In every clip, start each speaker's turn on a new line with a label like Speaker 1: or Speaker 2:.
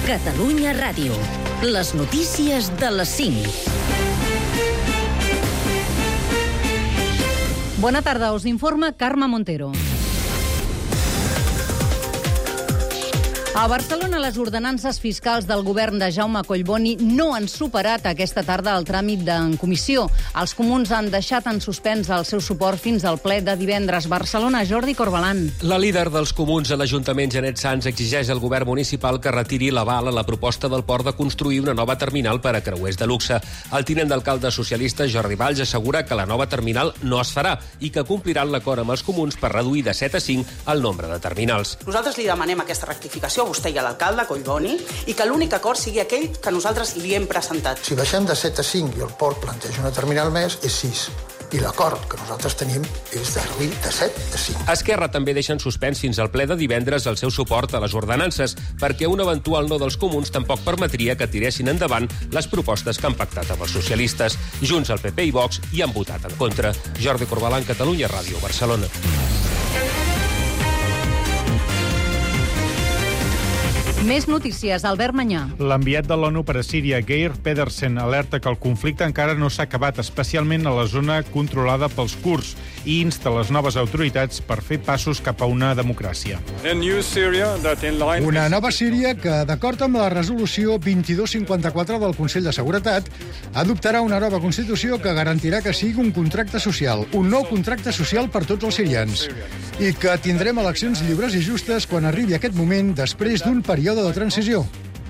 Speaker 1: Catalunya Ràdio. Les notícies de les 5.
Speaker 2: Bona tarda, us informa Carme Montero. A Barcelona, les ordenances fiscals del govern de Jaume Collboni no han superat aquesta tarda el tràmit en comissió. Els comuns han deixat en suspens el seu suport fins al ple de divendres. Barcelona, Jordi Corbalan.
Speaker 3: La líder dels comuns a l'Ajuntament, Janet Sans, exigeix al govern municipal que retiri l'aval a la proposta del port de construir una nova terminal per a creuers de luxe. El tinent d'alcalde socialista, Jordi Valls, assegura que la nova terminal no es farà i que compliran l'acord amb els comuns per reduir de 7 a 5 el nombre de terminals.
Speaker 4: Nosaltres li demanem aquesta rectificació a vostè i a l'alcalde, Collboni, i que l'únic acord sigui aquell que nosaltres li hem presentat.
Speaker 5: Si baixem de 7 a 5 i el port planteja una terminal més, és 6. I l'acord que nosaltres tenim és de reduir de 7 a 5.
Speaker 3: Esquerra també deixa en suspens fins al ple de divendres el seu suport a les ordenances, perquè un eventual no dels comuns tampoc permetria que tiressin endavant les propostes que han pactat amb els socialistes. Junts, el PP i Vox hi han votat en contra. Jordi Corbalan, Catalunya Ràdio, Barcelona.
Speaker 2: Més notícies, Albert Manyà.
Speaker 6: L'enviat de l'ONU per a Síria, Geir Pedersen, alerta que el conflicte encara no s'ha acabat, especialment a la zona controlada pels kurds, i insta les noves autoritats per fer passos cap a una democràcia.
Speaker 7: Una nova Síria que, d'acord amb la resolució 2254 del Consell de Seguretat, adoptarà una nova Constitució que garantirà que sigui un contracte social, un nou contracte social per tots els sirians, i que tindrem eleccions lliures i justes quan arribi aquest moment després d'un període de transició.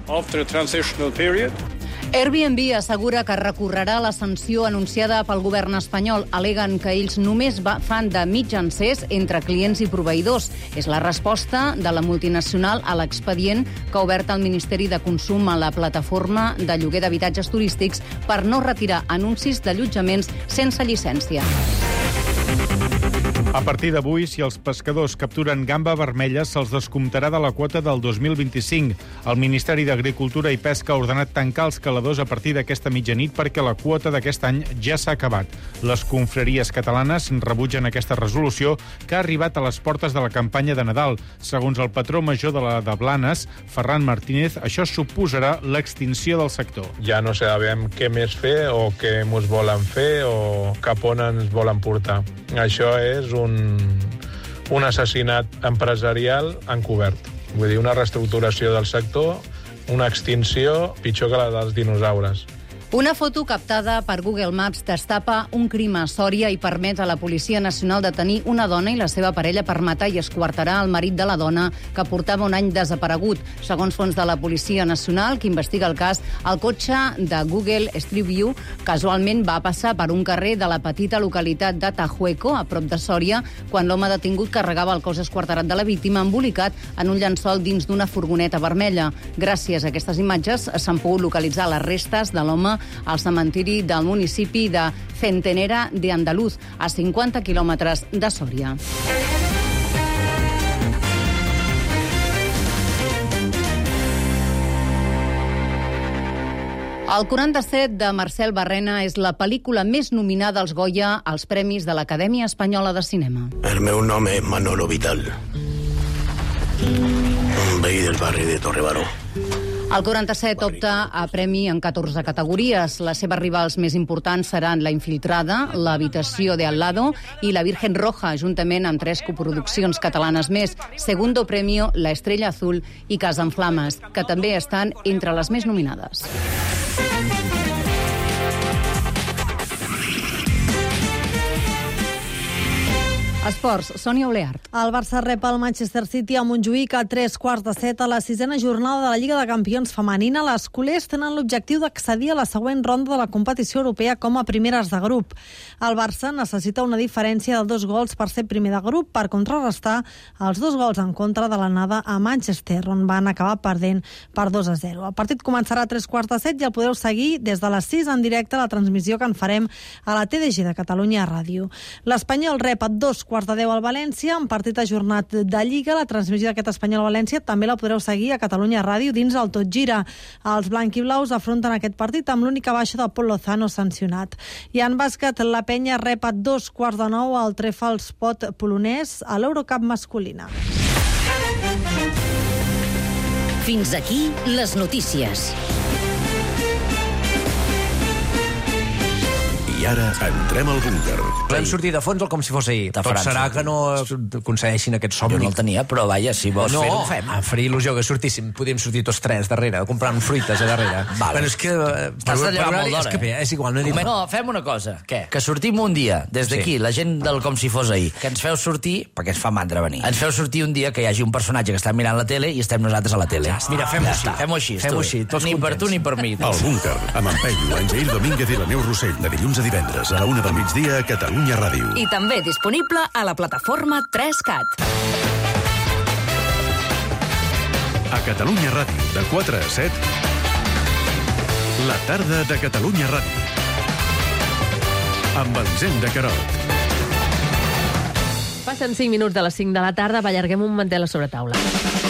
Speaker 2: Airbnb assegura que recorrerà la sanció anunciada pel govern espanyol. Aleguen que ells només fan de mitjancers entre clients i proveïdors. És la resposta de la multinacional a l'expedient que ha obert el Ministeri de Consum a la plataforma de lloguer d'habitatges turístics per no retirar anuncis d'allotjaments sense llicència.
Speaker 6: A partir d'avui, si els pescadors capturen gamba vermella, se'ls descomptarà de la quota del 2025. El Ministeri d'Agricultura i Pesca ha ordenat tancar els caladors a partir d'aquesta mitjanit perquè la quota d'aquest any ja s'ha acabat. Les confraries catalanes rebutgen aquesta resolució que ha arribat a les portes de la campanya de Nadal. Segons el patró major de la de Blanes, Ferran Martínez, això suposarà l'extinció del sector.
Speaker 8: Ja no sabem què més fer o què ens volen fer o cap on ens volen portar. Això és un assassinat empresarial encobert. Vull dir, una reestructuració del sector, una extinció pitjor que la dels dinosaures.
Speaker 2: Una foto captada per Google Maps destapa un crim a Sòria i permet a la Policia Nacional detenir una dona i la seva parella per matar i esquarterar el marit de la dona que portava un any desaparegut. Segons fons de la Policia Nacional, que investiga el cas, el cotxe de Google Street View casualment va passar per un carrer de la petita localitat de Tajueco, a prop de Sòria, quan l'home detingut carregava el cos esquarterat de la víctima embolicat en un llençol dins d'una furgoneta vermella. Gràcies a aquestes imatges s'han pogut localitzar les restes de l'home al cementiri del municipi de Centenera de Andaluz, a 50 quilòmetres de Sòria. El 47 de Marcel Barrena és la pel·lícula més nominada als Goya als Premis de l'Acadèmia Espanyola de Cinema.
Speaker 9: El meu nom és Manolo Vital, un veí del barri de Torrebaró.
Speaker 2: El 47 opta a premi en 14 categories. Les seves rivals més importants seran La Infiltrada, L'Habitació de al lado i La Virgen Roja, juntament amb 3 coproduccions catalanes més, Segundo Premio, La Estrella Azul i Casa en Flames, que també estan entre les més nominades. Esports, Sònia Oleart.
Speaker 10: El Barça rep el Manchester City a Montjuïc a 3:15 a la 6a jornada de la Lliga de Campions femenina. Les culers tenen l'objectiu d'accedir a la següent ronda de la competició europea com a primeres de grup. El Barça necessita una diferència de 2 gols per ser primer de grup per contrarrestar els 2 gols en contra de l'anada a Manchester, on van acabar perdent per 2-0. El partit començarà a 3:15 i el podeu seguir des de les 6 en directe a la transmissió que en farem a la TDG de Catalunya Ràdio. L'Espanyol rep a 2:15 al València, en partit ajornat de Lliga. La transmissió d'aquest Espanyol-València també la podreu seguir a Catalunya Ràdio dins el Tot Gira. Els blanquiblaus afronten aquest partit amb l'única baixa de Pol Lozano sancionat. I en bàsquet, la Penya rep a 8:45 al Trefalspot polonès a l'Eurocup masculina.
Speaker 1: Fins aquí les notícies.
Speaker 11: I ara entrem al búnquer.
Speaker 12: Hem sortit de fons com si fos ahir. Tot serà que no aconsegueixin aquest somni.
Speaker 13: Jo no el tenia, però vaja, si vols fer-ho, ho fem.
Speaker 12: Em faria il·lusió que sortíssim. Podíem sortir tots tres darrere, comprant fruites a darrere.
Speaker 13: Vale.
Speaker 12: Però és que...
Speaker 13: T'has de llevar molt d'hora.
Speaker 12: És igual, no he dit...
Speaker 13: No, fem una cosa.
Speaker 12: Què?
Speaker 13: Que sortim un dia, des d'aquí, la gent del com si fos ahir, que ens feu sortir, perquè ens fa mandra venir, ens feu sortir un dia que hi hagi un personatge que està mirant la tele i estem nosaltres a la tele.
Speaker 12: Mira, fem-ho així.
Speaker 13: Fem-ho així,
Speaker 12: tots
Speaker 13: ni per tu ni per mi.
Speaker 11: El búnquer, amb en Peyu, en Jair Domínguez i la Neus Rossell, de dilluns a divendres a la 1 del migdia a Catalunya Ràdio.
Speaker 1: I també disponible a la plataforma 3CAT.
Speaker 11: A Catalunya Ràdio, de 4 a 7, la tarda de Catalunya Ràdio. Amb Elisenda Carot.
Speaker 14: Passen 5 minuts de les 5 de la tarda, allarguem un mantel a sobre taula.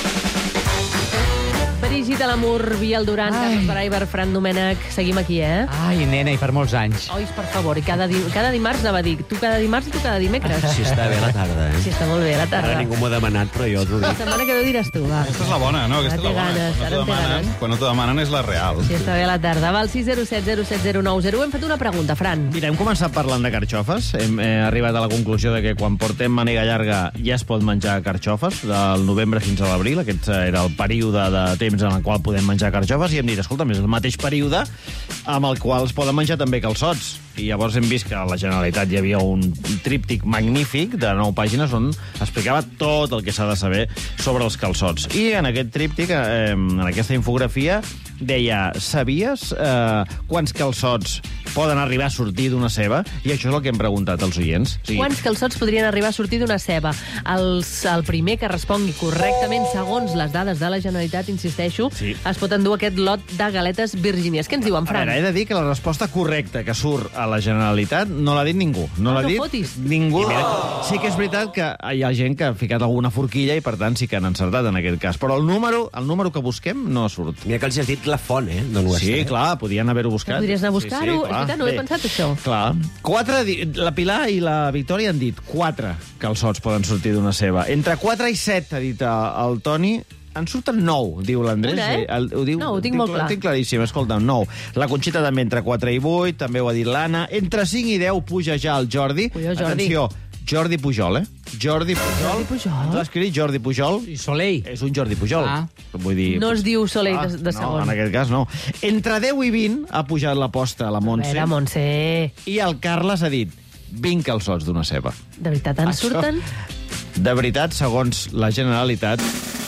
Speaker 14: Dirigit a l'amor, Biel Duran, Carles Baraiber, Fran Domènech. Seguim aquí, eh?
Speaker 15: Ai, nena, i per molts anys.
Speaker 14: Oi, per favor, i cada dimarts anava a dir. Tu cada dimarts i tu cada dimecres.
Speaker 15: Sí, està bé la tarda, eh?
Speaker 14: Sí, està molt bé la tarda.
Speaker 15: Ara ningú m'ho ha demanat, però jo t'ho
Speaker 14: La
Speaker 15: dic.
Speaker 14: setmana que ve ho diràs tu, va.
Speaker 16: Aquesta és la bona, no? Aquesta és la bona. Quan no t'ho demanen és la real.
Speaker 14: Sí, està bé la tarda. Va, al 607 070 Hem fet una pregunta, Fran.
Speaker 15: Mira, hem començat parlant de carxofes. Hem arribat a la conclusió de que quan portem màniga llarga ja es pot menjar carxofes, del novembre fins a l'abril. Aquest era el període de temps en el qual podem menjar carxofes, i hem dit, escolta, és el mateix període amb el qual es poden menjar també calçots. I llavors hem vist que a la Generalitat hi havia un tríptic magnífic de 9 pàgines on explicava tot el que s'ha de saber sobre els calçots. I en aquest tríptic, en aquesta infografia, deia, sabies quants calçots poden arribar a sortir d'una ceba? I això és el que hem preguntat als oients.
Speaker 14: Sí. Quants calçots podrien arribar a sortir d'una ceba? El primer que respongui correctament, segons les dades de la Generalitat, insisteixo, es pot endur aquest lot de galetes virgínies. Què ens diuen, Fran?
Speaker 15: A veure, he de dir que la resposta correcta que surt a la Generalitat no l'ha dit ningú. No l'ha dit
Speaker 14: fotis.
Speaker 15: ningú. Sí que és veritat que hi ha gent que ha ficat alguna forquilla i, per tant, sí que han encertat en aquest cas. Però el número que busquem no surt.
Speaker 12: Mira que els has dit la font, d'on ho has
Speaker 15: Sí, clar, podien haver-ho buscat.
Speaker 14: Podries anar a buscar-ho. És veritat, no he pensat això.
Speaker 15: Clar. La Pilar i la Victòria han dit 4 calçots poden sortir d'una ceba. Entre 4 i 7, ha dit el Toni. En surten 9, diu l'Andrés.
Speaker 14: Ho diu? No, ho tinc molt clar.
Speaker 15: Ho tinc claríssim, escolta'm, 9. La Conxita també entre 4 i 8, també ho ha dit l'Anna. Entre 5 i 10 puja ja el Jordi. Atenció, Jordi Pujol, Jordi Pujol. Ens l'ha escrit Jordi Pujol. I Soleil. És un Jordi Pujol. Vull dir...
Speaker 14: No es diu Soleil de segon.
Speaker 15: No, en aquest cas no. Entre 10 i 20 ha pujat l'aposta a la Montse.
Speaker 14: A veure, Montse.
Speaker 15: I el Carles ha dit 20 calçots d'una ceba.
Speaker 14: De veritat, en surten?
Speaker 15: De veritat, segons la Generalitat...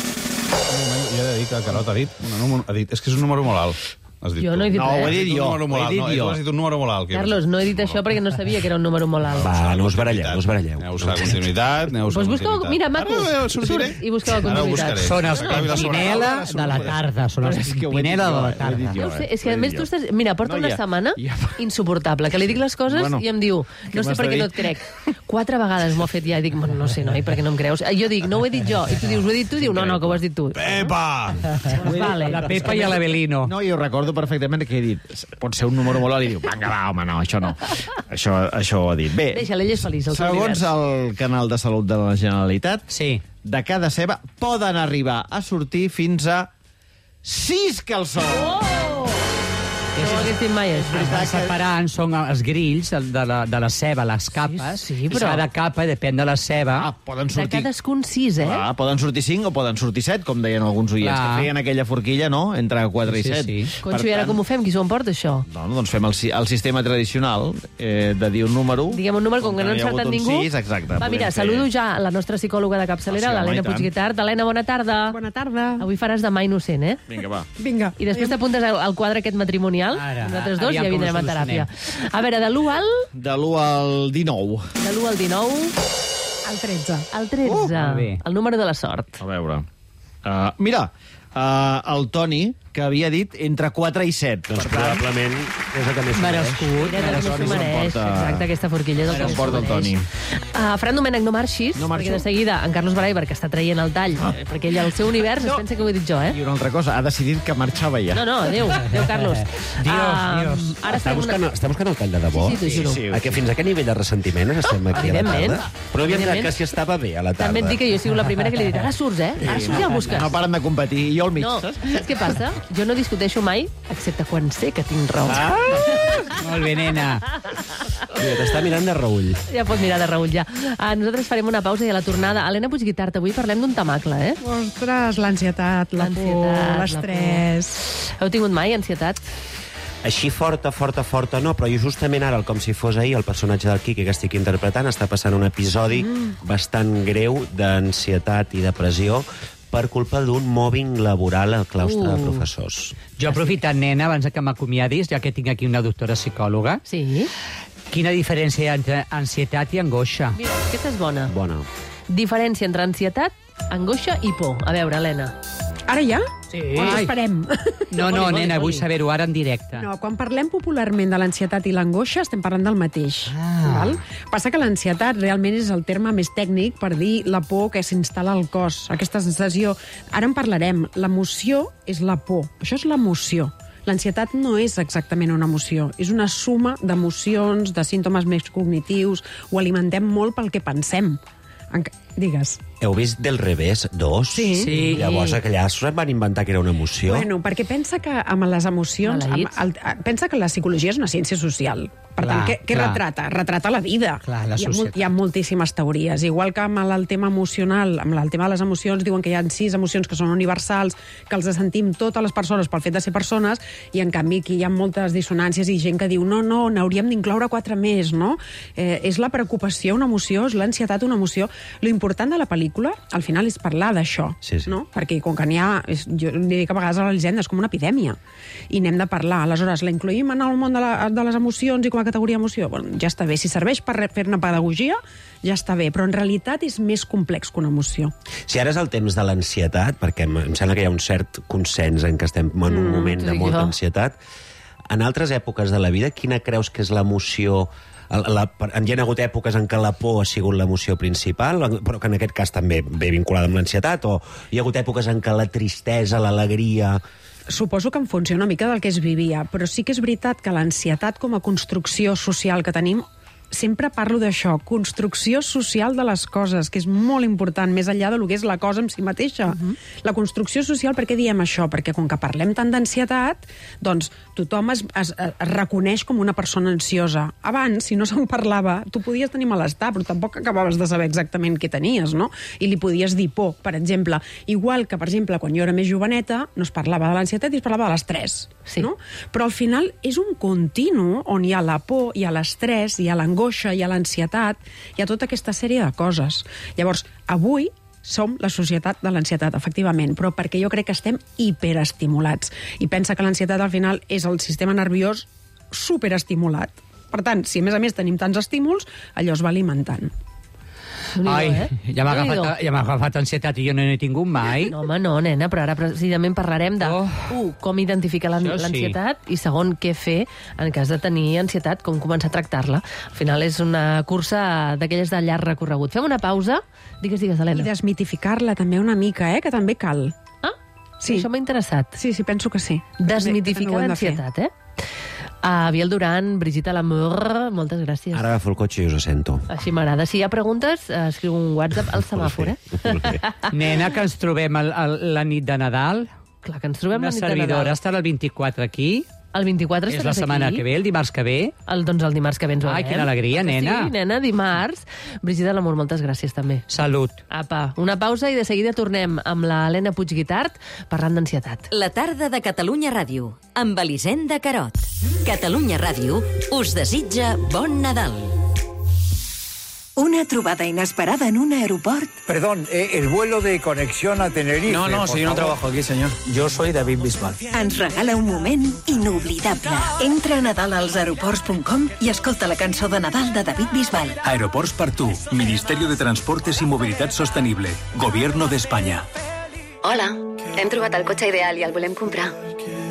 Speaker 16: Jo he de dir que Carot ha dit és que és un número molt alt.
Speaker 14: Jo no he dit res.
Speaker 15: No, ho he dit jo.
Speaker 16: Tu has dit un número molt alt.
Speaker 14: Carlos, no he dit això perquè no sabia que era un número molt alt.
Speaker 12: Va, no us baralleu.
Speaker 16: Aneu a continuïtat,
Speaker 14: Mira, Marco, surt i busqueu la continuïtat.
Speaker 15: Són els Pimpinela de la tarda. Són els Pimpinela de la tarda.
Speaker 14: És que a més tu estàs... Mira, porta una setmana insuportable, que li dic les coses i em diu, no sé per què no et crec. 4 vegades m'ho ha fet ja i dic, no sé, noi, per què no em creus? Jo dic, no ho he dit jo. I tu dius, ho he dit tu? Diu, no, que ho has dit tu.
Speaker 16: Pepa!
Speaker 15: La Pepa i l'Avelino. No, jo recordo perfectament que he dit, pot ser un número molt alt, i diu, vinga, va, home, no, això no. Això ho ha dit. Bé,
Speaker 14: deixa-la, ell és feliç.
Speaker 15: Segons el Canal de Salut de la Generalitat, de cada ceba poden arribar a sortir fins a 6 calçots.
Speaker 14: No ho hagués dit mai, això.
Speaker 17: Es van separant, són els grills de la ceba, les capes.
Speaker 14: Sí, però...
Speaker 17: Cada capa, depèn de la ceba.
Speaker 15: Poden sortir...
Speaker 14: De cadascun 6,
Speaker 15: poden sortir 5 o poden sortir 7, com deien alguns oients, que feien aquella forquilla, no?, entre 4 i 7.
Speaker 14: Conxo, i ara com ho fem? Qui s'ho emporta, això?
Speaker 15: No, doncs fem el sistema tradicional de dir un número...
Speaker 14: Diguem un número, com que no ens encertat ningú.
Speaker 15: 6, exacte.
Speaker 14: Va, mira, saludo ja la nostra psicòloga de capçalera, l'Helena Puigguitart. Helena, bona tarda.
Speaker 18: Bona tarda.
Speaker 14: Avui faràs de mà innocent,
Speaker 15: Vinga, va.
Speaker 18: Vinga.
Speaker 14: I després t'apuntes al quadre aquest matrimonial. Nosaltres dos ja vindrem a teràpia. A veure, de l'1 al...
Speaker 15: De l'1 al 19.
Speaker 14: De l'1 al 19...
Speaker 18: Al 13.
Speaker 14: Al 13. El número de la sort.
Speaker 15: A veure. Mira, el Toni que havia dit entre 4 i 7.
Speaker 3: Doncs probablement és el que més
Speaker 14: merescut. Exacte, aquesta forquilla és el que més
Speaker 15: s'ho Toni.
Speaker 14: Fran Domènech, no marxis, perquè de seguida en Carlos Baraiber, que està traient el tall, perquè ell al seu univers es pensa que ho he dit jo,
Speaker 15: I una altra cosa, ha decidit que marxava ja.
Speaker 14: No, adéu, Carlos.
Speaker 3: Ara està buscant el tall de debò?
Speaker 14: Sí, t'ho juro.
Speaker 3: Fins a què nivell de ressentiment estem aquí a la tarda? Però havíem dit que si estava bé a la tarda.
Speaker 14: També et dic que jo he sigut la primera que li he dit, ara surts, Ara surts i el busques.
Speaker 15: No paren de competir, i jo al mig.
Speaker 14: No, saps què passa? Jo no discuteixo mai, excepte quan sé que tinc raó.
Speaker 17: Molt bé, nena.
Speaker 3: T'està mirant de reull.
Speaker 14: Ja pot mirar de reull, ja. Nosaltres farem una pausa i a la tornada. Helena Puigguitart, avui parlem d'un temacle,
Speaker 18: Ostres, l'ansietat, la por, l'estrès...
Speaker 14: Heu tingut mai ansietat?
Speaker 3: Així forta, no, però justament ara, com si fos ahir, el personatge del Quique que estic interpretant està passant un episodi bastant greu d'ansietat i depressió per culpa d'un mobbing laboral al claustre de professors.
Speaker 17: Jo aprofitant, nena, abans que m'acomiadis, ja que tinc aquí una doctora psicòloga, quina diferència hi ha entre ansietat i angoixa?
Speaker 14: Mira, aquesta és bona.
Speaker 3: Bona.
Speaker 14: Diferència entre ansietat, angoixa i por. A veure, Helena.
Speaker 18: Ara ja?
Speaker 14: Sí.
Speaker 18: O ens esperem?
Speaker 17: No, nena, vull saber-ho ara en directe.
Speaker 18: No, quan parlem popularment de l'ansietat i l'angoixa, estem parlant del mateix. Val? Passa que l'ansietat realment és el terme més tècnic per dir la por que s'instal·la al cos, aquesta sensació. Ara en parlarem. L'emoció és la por. Això és l'emoció. L'ansietat no és exactament una emoció, és una suma d'emocions, de símptomes més cognitius, ho alimentem molt pel que pensem. Digues.
Speaker 3: Heu vist Del Revés 2?
Speaker 18: Sí.
Speaker 3: Llavors allà se'n van inventar que era una emoció.
Speaker 18: Bueno, perquè pensa que amb les emocions... pensa que la psicologia és una ciència social. Per tant, què retrata? Retrata la vida. Hi ha moltíssimes teories. Igual que amb el tema emocional, amb el tema de les emocions, diuen que hi ha 6 emocions que són universals, que els sentim totes les persones pel fet de ser persones, i en canvi aquí hi ha moltes dissonàncies i gent que diu no, n'hauríem d'incloure 4 més, no? És la preocupació una emoció, és l'ansietat una emoció. Lo important de la pel·lícula, al final, és parlar d'això, no? Perquè com que n'hi ha... Jo dic que a vegades a l'Elisenda és com una epidèmia, i n'hem de parlar. Aleshores, la incloïm en el món de les emocions i com a categoria emoció? Bueno, ja està bé. Si serveix per fer-ne pedagogia, ja està bé. Però en realitat és més complex que una emoció.
Speaker 3: Si ara és el temps de l'ansietat, perquè em sembla que hi ha un cert consens en què estem en un moment de molta ansietat, en altres èpoques de la vida, quina creus que és l'emoció... Hi ha hagut èpoques en què la por ha sigut l'emoció principal, però que en aquest cas també ve vinculada amb l'ansietat, o hi ha hagut èpoques en què la tristesa, l'alegria...
Speaker 18: Suposo que en funció una mica del que es vivia, però sí que és veritat que l'ansietat com a construcció social que tenim, sempre parlo d'això, construcció social de les coses, que és molt important, més enllà del que és la cosa en si mateixa. La construcció social, per què diem això? Perquè com que parlem tant d'ansietat, doncs tothom es reconeix com una persona ansiosa. Abans, si no se'n parlava, tu podies tenir malestar, però tampoc acabaves de saber exactament què tenies, no? I li podies dir por, per exemple. Igual que, per exemple, quan jo era més joveneta, no es parlava de l'ansietat i es parlava de l'estrès. No? Però al final és un continu on hi ha la por, hi ha l'estrès, hi ha l'angoixa, hi ha l'ansietat, hi ha tota aquesta sèrie de coses. Llavors, avui som la societat de l'ansietat, efectivament, però perquè jo crec que estem hiperestimulats. I pensa que l'ansietat al final és el sistema nerviós superestimulat. Per tant, si a més tenim tants estímuls, allò es va alimentant.
Speaker 17: Ai, ja m'ha agafat ansietat i jo no n'he tingut mai.
Speaker 14: No, home, no, nena, però ara precisament parlarem de, com identificar l'ansietat i, segon, què fer en cas de tenir ansietat, com començar a tractar-la. Al final és una cursa d'aquelles de llarg recorregut. Fem una pausa. Digues, Helena.
Speaker 18: I desmitificar-la també una mica, que també cal.
Speaker 14: Sí. Això m'ha interessat.
Speaker 18: Sí, penso que sí.
Speaker 14: Desmitificar l'ansietat, Biel Duran, Brigitte Lamour, moltes gràcies.
Speaker 3: Ara agafo el cotxe i us sento.
Speaker 14: Així m'agrada. Si hi ha preguntes, escriu un WhatsApp al semàfor,
Speaker 17: Nena, que ens trobem la nit de Nadal.
Speaker 14: Clar que ens trobem la nit de Nadal.
Speaker 17: Una servidora estarà el 24 aquí.
Speaker 14: El 24 estaràs aquí.
Speaker 17: És la setmana que ve, el dimarts que ve.
Speaker 14: Doncs el dimarts que ve ens veurem.
Speaker 17: Ai, quina alegria, nena.
Speaker 14: Sí, nena, dimarts. Brigitte Lamour, moltes gràcies també.
Speaker 17: Salut.
Speaker 14: Apa, una pausa i de seguida tornem amb la Helena Puigguitart parlant d'ansietat.
Speaker 1: La tarda de Catalunya Ràdio, amb Elisenda Carot. Catalunya Ràdio us desitja bon Nadal.
Speaker 19: Una trobada inesperada en un aeroport.
Speaker 20: Perdón, el vuelo de conexión a Tenerife.
Speaker 21: No, si yo no trabajo aquí, señor. Yo soy David Bisbal.
Speaker 19: Ens regala un moment inoblidable. Entra a nadalaelsaeroports.com i escolta la cançó de Nadal de David Bisbal.
Speaker 22: Aeroports per tu. Ministerio de Transportes y Movilidad Sostenible. Gobierno de España.
Speaker 23: Hola, hem trobat el cotxe ideal i el volem comprar.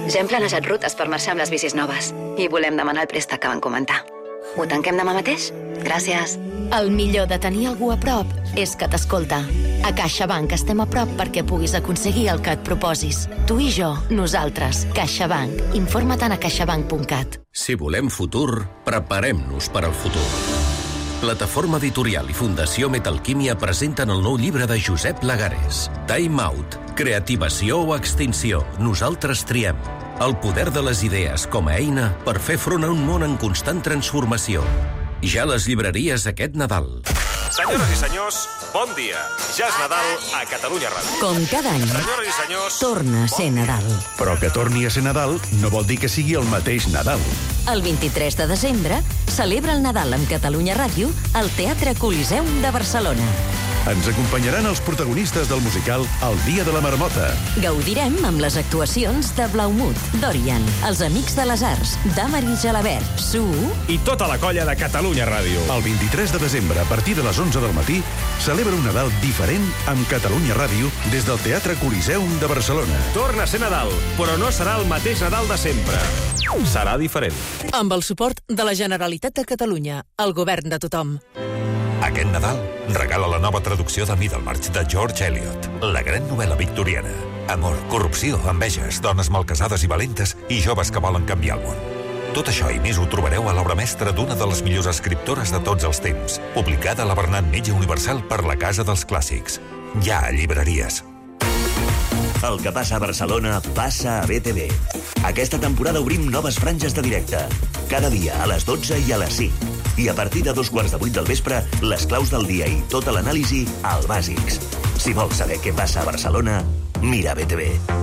Speaker 4: Ja hem planejat rutes per marxar amb les bicis noves i volem demanar el préstec que van comentar. Ho tanquem demà mateix? Gràcies.
Speaker 5: El millor de tenir algú a prop és que t'escolta. A CaixaBank estem a prop perquè puguis aconseguir el que et proposis. Tu i jo, nosaltres, CaixaBank. Informa't a caixabank.cat.
Speaker 23: Si volem futur, preparem-nos per al futur. Plataforma Editorial i Fundació Metalquímia presenten el nou llibre de Josep Lagares. Time Out. Creativació o extinció. Nosaltres triem. El poder de les idees com a eina per fer front a un món en constant transformació. Ja a les llibreries aquest Nadal.
Speaker 24: Senyores i senyors, bon dia. Ja és Nadal a Catalunya Ràdio.
Speaker 1: Com cada any,
Speaker 24: Senyores i senyors,
Speaker 1: torna a ser Nadal.
Speaker 22: Però que torni a ser Nadal no vol dir que sigui el mateix Nadal.
Speaker 1: El 23 de desembre celebra el Nadal amb Catalunya Ràdio al Teatre Coliseum de Barcelona.
Speaker 22: Ens acompanyaran els protagonistes del musical El dia de la marmota.
Speaker 1: Gaudirem amb les actuacions de Blaumut, Dorian, Els Amics de les Arts, Damaris Gelabert, Su...
Speaker 24: i tota la colla de Catalunya Ràdio.
Speaker 22: El 23 de desembre, a partir de les 11 del matí, celebra un Nadal diferent amb Catalunya Ràdio des del Teatre Coliseum de Barcelona.
Speaker 24: Torna a ser Nadal, però no serà el mateix Nadal de sempre. Serà diferent.
Speaker 25: Amb el suport de la Generalitat de Catalunya, el govern de tothom.
Speaker 22: Aquest Nadal regala la nova traducció de Middlemarch de George Eliot, la gran novel·la victoriana. Amor, corrupció, enveges, dones malcasades i valentes i joves que volen canviar el món. Tot això i més ho trobareu a l'obra mestra d'una de les millors escriptores de tots els temps, publicada a la Bernat Metge Universal per la Casa dels Clàssics. Ja a llibreries.
Speaker 26: El que passa a Barcelona passa a BTV. Aquesta temporada obrim noves franges de directe. Cada dia a les 12 i a les 5. I a partir de 2:15 del vespre, les claus del dia i tota l'anàlisi al Bàsics. Si vols saber què passa a Barcelona, mira BTV.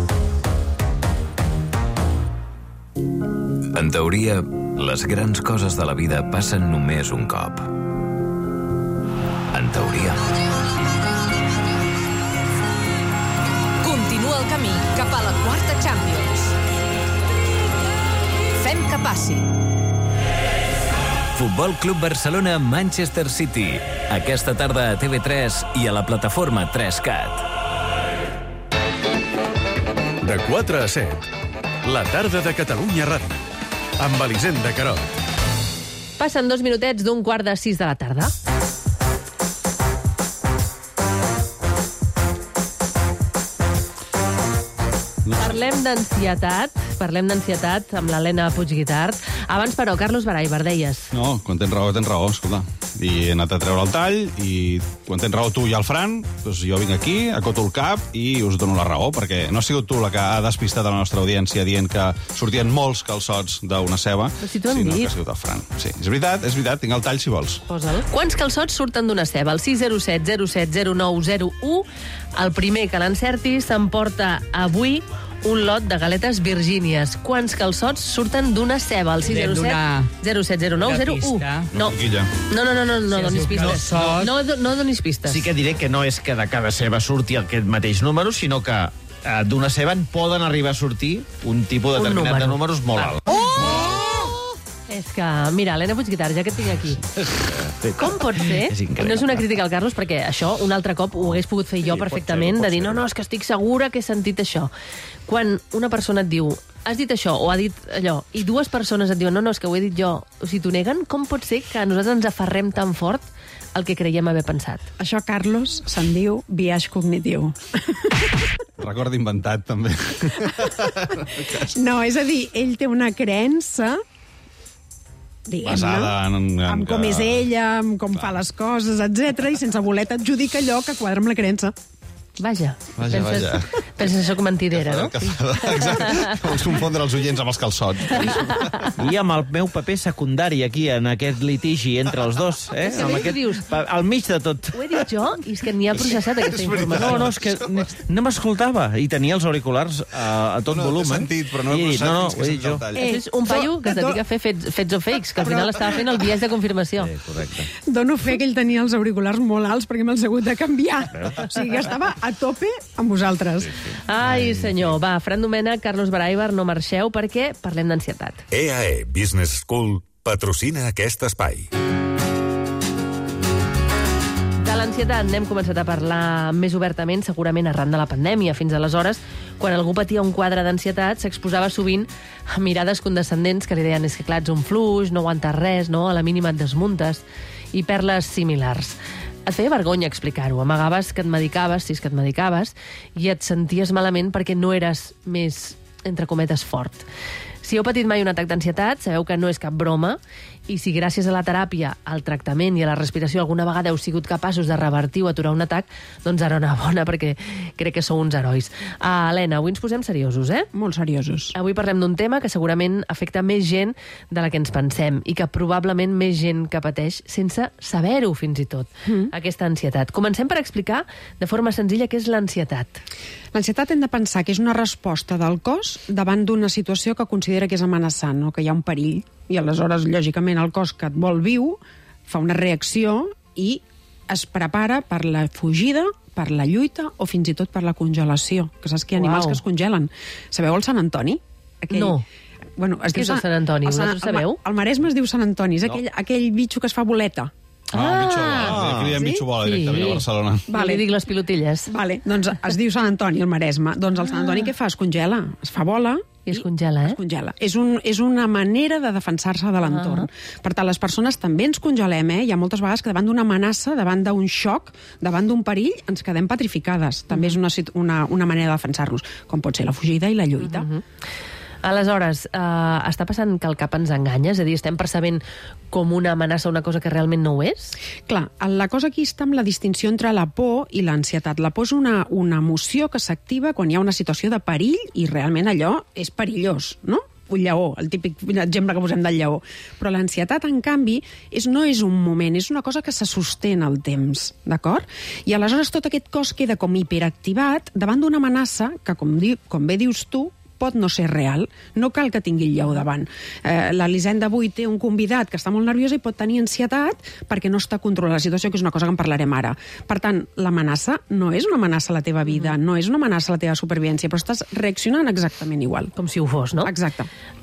Speaker 27: En teoria, les grans coses de la vida passen només un cop. En teoria.
Speaker 25: Continua el camí cap a la quarta Champions. Fem que passi.
Speaker 27: Futbol Club Barcelona Manchester City. Aquesta tarda a TV3 i a la plataforma 3CAT.
Speaker 22: De 4 a 7. La tarda de Catalunya Ràdio. Amb Elisenda Carot.
Speaker 14: Passen 2 minutets d'un 5:15 de la tarda. Parlem d'ansietat amb l'Helena Puigguitart. Abans, però, Carlos Baraibar, deies.
Speaker 16: No, quan tens raó, escolta. I he anat a treure el tall, i quan tens raó tu i el Fran, doncs jo vinc aquí, acoto el cap i us dono la raó, perquè no ha sigut tu la que ha despistat a la nostra audiència dient que sortien molts calçots d'una ceba,
Speaker 14: sinó
Speaker 16: que ha sigut el Fran. Sí, és veritat, tinc el tall si vols.
Speaker 14: Posa'l. Quants calçots surten d'una ceba? El 607 07 09 01. El primer que l'encerti s'emporta avui un lot de galetes virgínies. Quants calçots surten d'una ceba? El 607 07 09 01. No donis pistes. No donis pistes.
Speaker 15: Sí que diré que no és que de cada ceba surti aquest mateix número, sinó que d'una ceba en poden arribar a sortir un tipus determinat de números molt alt.
Speaker 14: És que, mira, Helena Puigguitart, ja que et tinc aquí. Com pot ser? No és una crítica al Carlos, perquè això, un altre cop, ho hagués pogut fer jo perfectament, de dir, no, és que estic segura que he sentit això. Quan una persona et diu, has dit això, o ha dit allò, i dues persones et diuen, no, és que ho he dit jo, o si t'ho neguen, com pot ser que nosaltres ens aferrem tan fort al que creiem haver pensat?
Speaker 18: Això, Carlos, se'n diu biaix cognitiu.
Speaker 16: Record inventat, també.
Speaker 18: No, és a dir, ell té una creença
Speaker 16: basada
Speaker 18: en com és ella, en com fa les coses, etc. I sense voler t'adjudica allò que quadra amb la creença.
Speaker 14: Vaja. Penses això com mentidera, no?
Speaker 16: Exacte. Vols confondre els oients amb els calçots.
Speaker 15: I amb el meu paper secundari aquí, en aquest litigi entre els dos.
Speaker 14: És que bé, dius...
Speaker 15: Al mig de tot.
Speaker 14: Ho he dit jo, i és que ni ha processat aquesta informació.
Speaker 15: No, és que no m'escoltava, i tenia els auriculars a tot volum.
Speaker 16: No, t'he sentit, però no he processat fins que sent el tall.
Speaker 14: És un paio que es dedica a fer fets o fakes, que al final estava fent el biaix de confirmació.
Speaker 15: Correcte.
Speaker 18: Dono fe que ell tenia els auriculars molt alts perquè m'han hagut de canviar. O sigui que estava a tope amb vosaltres.
Speaker 14: Ai, senyor. Va, Fran Domènech, Carlos Baraibar, no marxeu perquè parlem d'ansietat.
Speaker 22: EAE Business School patrocina aquest espai.
Speaker 14: De l'ansietat n'hem començat a parlar més obertament, segurament arran de la pandèmia. Fins aleshores, quan algú patia un quadre d'ansietat, s'exposava sovint a mirades condescendents que li deien és que clar, ets un fluix, no aguantes res, no? A la mínima et desmuntes, i perles similars. Et feia vergonya explicar-ho. Amagaves que et medicaves, si és que et medicaves, i et senties malament perquè no eres més, entre cometes, fort. Si heu patit mai un atac d'ansietat, sabeu que no és cap broma, i si gràcies a la teràpia, al tractament i a la respiració alguna vegada heu sigut capaços de revertir o aturar un atac, doncs enhorabona, perquè crec que sou uns herois. Helena, avui ens posem seriosos, eh?
Speaker 18: Molt seriosos.
Speaker 14: Avui parlem d'un tema que segurament afecta més gent de la que ens pensem i que probablement més gent que pateix sense saber-ho, fins i tot, aquesta ansietat. Comencem per explicar de forma senzilla què és l'ansietat.
Speaker 18: L'ansietat hem de pensar que és una resposta del cos davant d'una situació que considera que és amenaçant, no? Que hi ha un perill, i aleshores, lògicament, el cos que et vol viu fa una reacció i es prepara per la fugida, per la lluita o fins i tot per la congelació. Que saps que hi ha animals que es congelen. Sabeu el Sant Antoni?
Speaker 14: No.
Speaker 18: Bueno,
Speaker 14: què és el Sant Antoni? Vosaltres sabeu?
Speaker 18: El Maresme es diu Sant Antoni, és aquell bitxo que es fa boleta.
Speaker 16: Bitxo bola. Aquí diem bitxo bola directament a Barcelona.
Speaker 14: Li dic les pilotilles.
Speaker 18: Vale, doncs es diu Sant Antoni, el Maresme. Doncs el Sant Antoni què fa? Es congela, es fa bola.
Speaker 14: I es congela,
Speaker 18: Es congela. És una manera de defensar-se de l'entorn. Per tant, les persones també ens congelem, Hi ha moltes vegades que davant d'una amenaça, davant d'un xoc, davant d'un perill, ens quedem petrificades. També és una manera de defensar-nos, com pot ser la fugida i la lluita.
Speaker 14: Aleshores, està passant que el cap ens enganya? És a dir, estem percebent com una amenaça una cosa que realment no ho és?
Speaker 18: Clar, la cosa aquí està amb la distinció entre la por i l'ansietat. La por és una emoció que s'activa quan hi ha una situació de perill i realment allò és perillós, no? Un lleó, el típic exemple que posem del lleó. Però l'ansietat, en canvi, no és un moment, és una cosa que se sostén al temps, d'acord? I aleshores tot aquest cos queda com hiperactivat davant d'una amenaça que, com bé dius tu, pot no ser real. No cal que tingui el lleó davant. L'Elisenda avui té un convidat que està molt nerviosa i pot tenir ansietat perquè no està controlant la situació, que és una cosa que en parlarem ara. Per tant, l'amenaça no és una amenaça a la teva vida, no és una amenaça a la teva supervivència, però estàs reaccionant exactament igual.
Speaker 14: Com si ho fos, no?
Speaker 18: Exacte.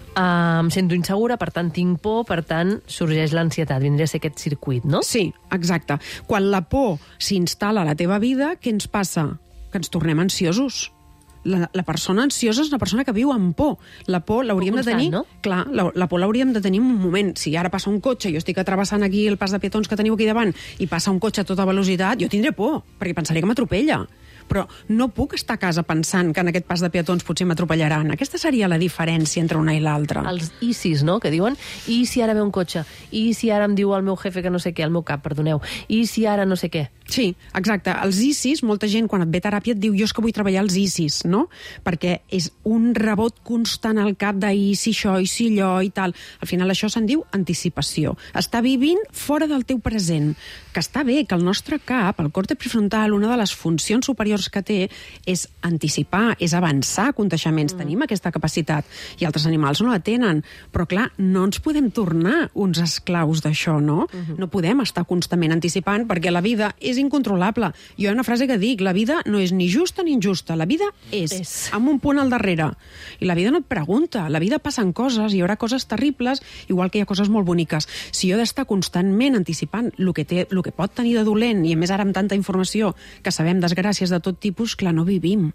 Speaker 14: Em sento insegura, per tant tinc por, per tant sorgeix l'ansietat. Vindria a ser aquest circuit, no?
Speaker 18: Sí, exacte. Quan la por s'instal·la a la teva vida, què ens passa? Que ens tornem ansiosos. La persona ansiosa és una persona que viu amb por. La por l'hauríem de tenir...
Speaker 14: no?
Speaker 18: Clar, la por l'hauríem de tenir en un moment. Si ara passa un cotxe, jo estic travessant aquí el pas de peatons que teniu aquí davant, i passa un cotxe a tota velocitat, jo tindré por, perquè pensaré que m'atropella. Però no puc estar a casa pensant que en aquest pas de peatons potser m'atropellaran. Aquesta seria la diferència entre una i l'altra.
Speaker 14: Els ISIS, no?, que diuen, i si ara ve un cotxe, i si ara em diu el meu jefe que no sé què, el meu cap, perdoneu, i si ara no sé què.
Speaker 18: Sí, exacte. Els ISIS, molta gent quan et ve teràpia et diu jo és que vull treballar els ISIS, no? Perquè és un rebot constant al cap de i si això, i si allò, i tal. Al final això se'n diu anticipació. Està vivint fora del teu present. Que està bé, que el nostre cap, el còrtex prefrontal, una de les funcions superiors que té és anticipar, és avançar coneixements. Tenim aquesta capacitat i altres animals no la tenen. Però clar, no ens podem tornar uns esclaus d'això, no? No podem estar constantment anticipant perquè la vida és incontrolable. Jo hi ha una frase que dic, la vida no és ni justa ni injusta, la vida és, amb un punt al darrere. I la vida no et pregunta, la vida passen coses, hi haurà coses terribles, igual que hi ha coses molt boniques. Si jo he d'estar constantment anticipant el que pot tenir de dolent, i a més ara amb tanta informació que sabem desgràcies de tot tipus, clar, no vivim.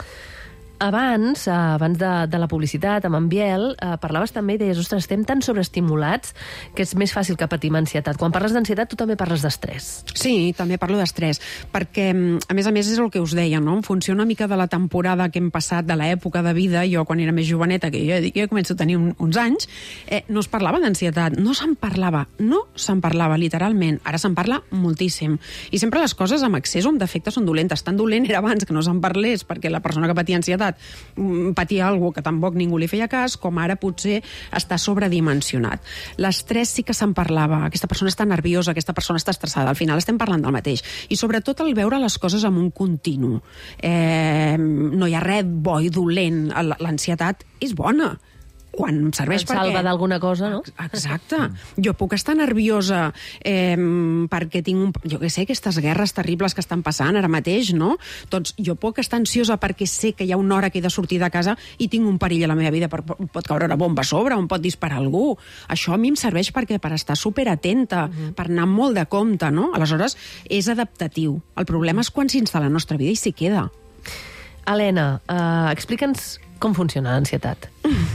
Speaker 14: Abans de la publicitat, amb en Biel, parlaves també i deies, ostres, estem tan sobreestimulats que és més fàcil que patim ansietat. Quan parles d'ansietat, tu també parles d'estrès.
Speaker 18: Sí, també parlo d'estrès, perquè, a més, és el que us deia, no? En funció una mica de la temporada que hem passat, de l'època de vida, jo quan era més joveneta, que jo començo a tenir uns anys, no es parlava d'ansietat, no se'n parlava, literalment. Ara se'n parla moltíssim. I sempre les coses amb excés o amb defecte són dolentes. Tan dolent era abans que no se'n parlés, perquè la persona que patia ansietat patia alguna que tampoc ningú li feia cas, com ara potser està sobredimensionat. L'estrès sí que se'n parlava. Aquesta persona està nerviosa, aquesta persona està estressada. Al final estem parlant del mateix. I sobretot el veure les coses amb un continu. No hi ha res bo i dolent. L'ansietat és bona. quan em serveix perquè...
Speaker 14: salva d'alguna cosa, no?
Speaker 18: Exacte. Jo puc estar nerviosa perquè tinc jo què sé, aquestes guerres terribles que estan passant ara mateix, no? Doncs jo puc estar ansiosa perquè sé que hi ha una hora que he de sortir de casa i tinc un perill a la meva vida, pot caure una bomba a sobre, em pot disparar algú. Això a mi em serveix per estar superatenta, per anar molt de compte, no? Aleshores, és adaptatiu. El problema és quan s'instal·la a la nostra vida i s'hi queda.
Speaker 14: Helena, explica'ns com funciona l'ansietat.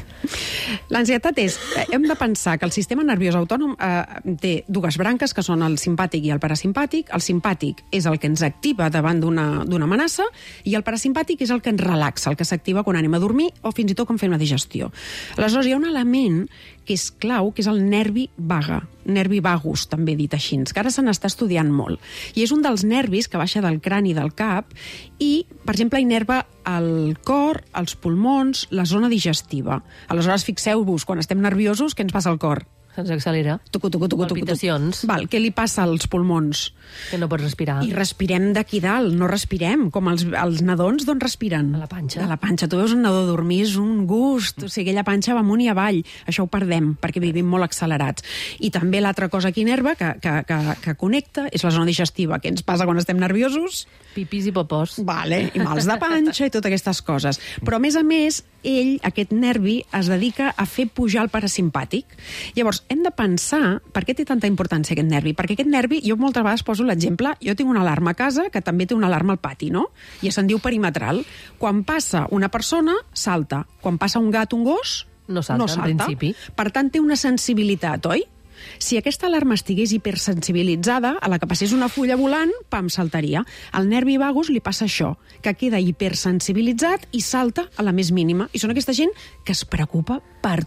Speaker 18: L'ansietat és... Hem de pensar que el sistema nerviós autònom té dues branques, que són el simpàtic i el parasimpàtic. El simpàtic és el que ens activa davant d'una amenaça i el parasimpàtic és el que ens relaxa, el que s'activa quan anem a dormir o fins i tot quan fem la digestió. Aleshores, hi ha un element que és clau, que és el nervi vaga, nervi vagus, també dit així, que ara se n'està estudiant molt. I és un dels nervis que baixa del crani del cap i, per exemple, innerva el cor, els pulmons, la zona digestiva. Aleshores, fixeu-vos, quan estem nerviosos, què ens passa al cor?
Speaker 14: Se'ns accelera. Palpitacions.
Speaker 18: Val, què li passa als pulmons?
Speaker 14: Que no pots respirar.
Speaker 18: I respirem d'aquí dalt, no respirem. Com els nadons, d'on respiren?
Speaker 14: A la panxa.
Speaker 18: A la panxa. Tu veus un nadó dormir, és un gust. O sigui, aquella panxa va amunt i avall. Això ho perdem, perquè vivim molt accelerats. I també l'altra cosa que innerva, que connecta, és la zona digestiva. Què ens passa quan estem nerviosos?
Speaker 14: Pipis i popós.
Speaker 18: Vale, i mals de panxa i totes aquestes coses. Però, a més, ell, aquest nervi, es dedica a fer pujar el parasimpàtic. Llavors, hem de pensar per què té tanta importància aquest nervi. Perquè aquest nervi, jo moltes vegades poso l'exemple, jo tinc una alarma a casa que també té una alarma al pati, no? I se'n diu perimetral. Quan passa una persona, salta. Quan passa un gat, un gos,
Speaker 14: no salta. En principi.
Speaker 18: Per tant, té una sensibilitat, oi? Si aquesta alarma estigués hipersensibilitzada, a la que passés una fulla volant, pam, saltaria. Al nervi vagus li passa això, que queda hipersensibilitzat i salta a la més mínima. I són aquesta gent que es preocupa per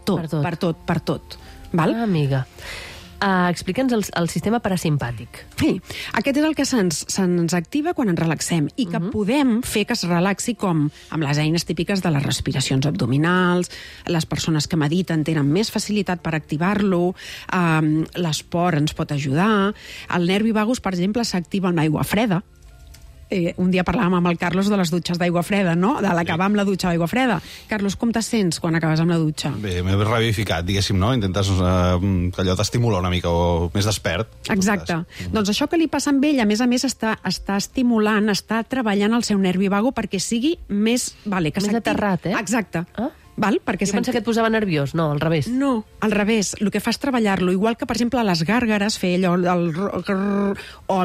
Speaker 18: tot. Val?
Speaker 14: Ah, amiga. Explica'ns el sistema parasimpàtic.
Speaker 18: Sí, aquest és el que se'ns activa quan ens relaxem i que podem fer que es relaxi com amb les eines típiques de les respiracions abdominals, les persones que mediten tenen més facilitat per activar-lo, l'esport ens pot ajudar, el nervi vagus, per exemple, s'activa amb l'aigua freda. Un dia parlàvem amb el Carlos de les dutxes d'aigua freda, no? De l'acabar amb la dutxa d'aigua freda. Carlos, com te sents quan acabes amb la dutxa?
Speaker 16: Bé, m'he revivificat, diguéssim, no? Intentes que allò t'estimula una mica o més despert.
Speaker 18: Exacte. Doncs això que li passa amb ell, a més, està estimulant, està treballant el seu nervi vago perquè sigui més...
Speaker 14: Més aterrat, eh?
Speaker 18: Exacte.
Speaker 14: Val? Perquè jo pensava que et posava nerviós. No, al revés.
Speaker 18: No, al revés. El que fa és treballar-lo. Igual que, per exemple, a les gàrgares, fer allò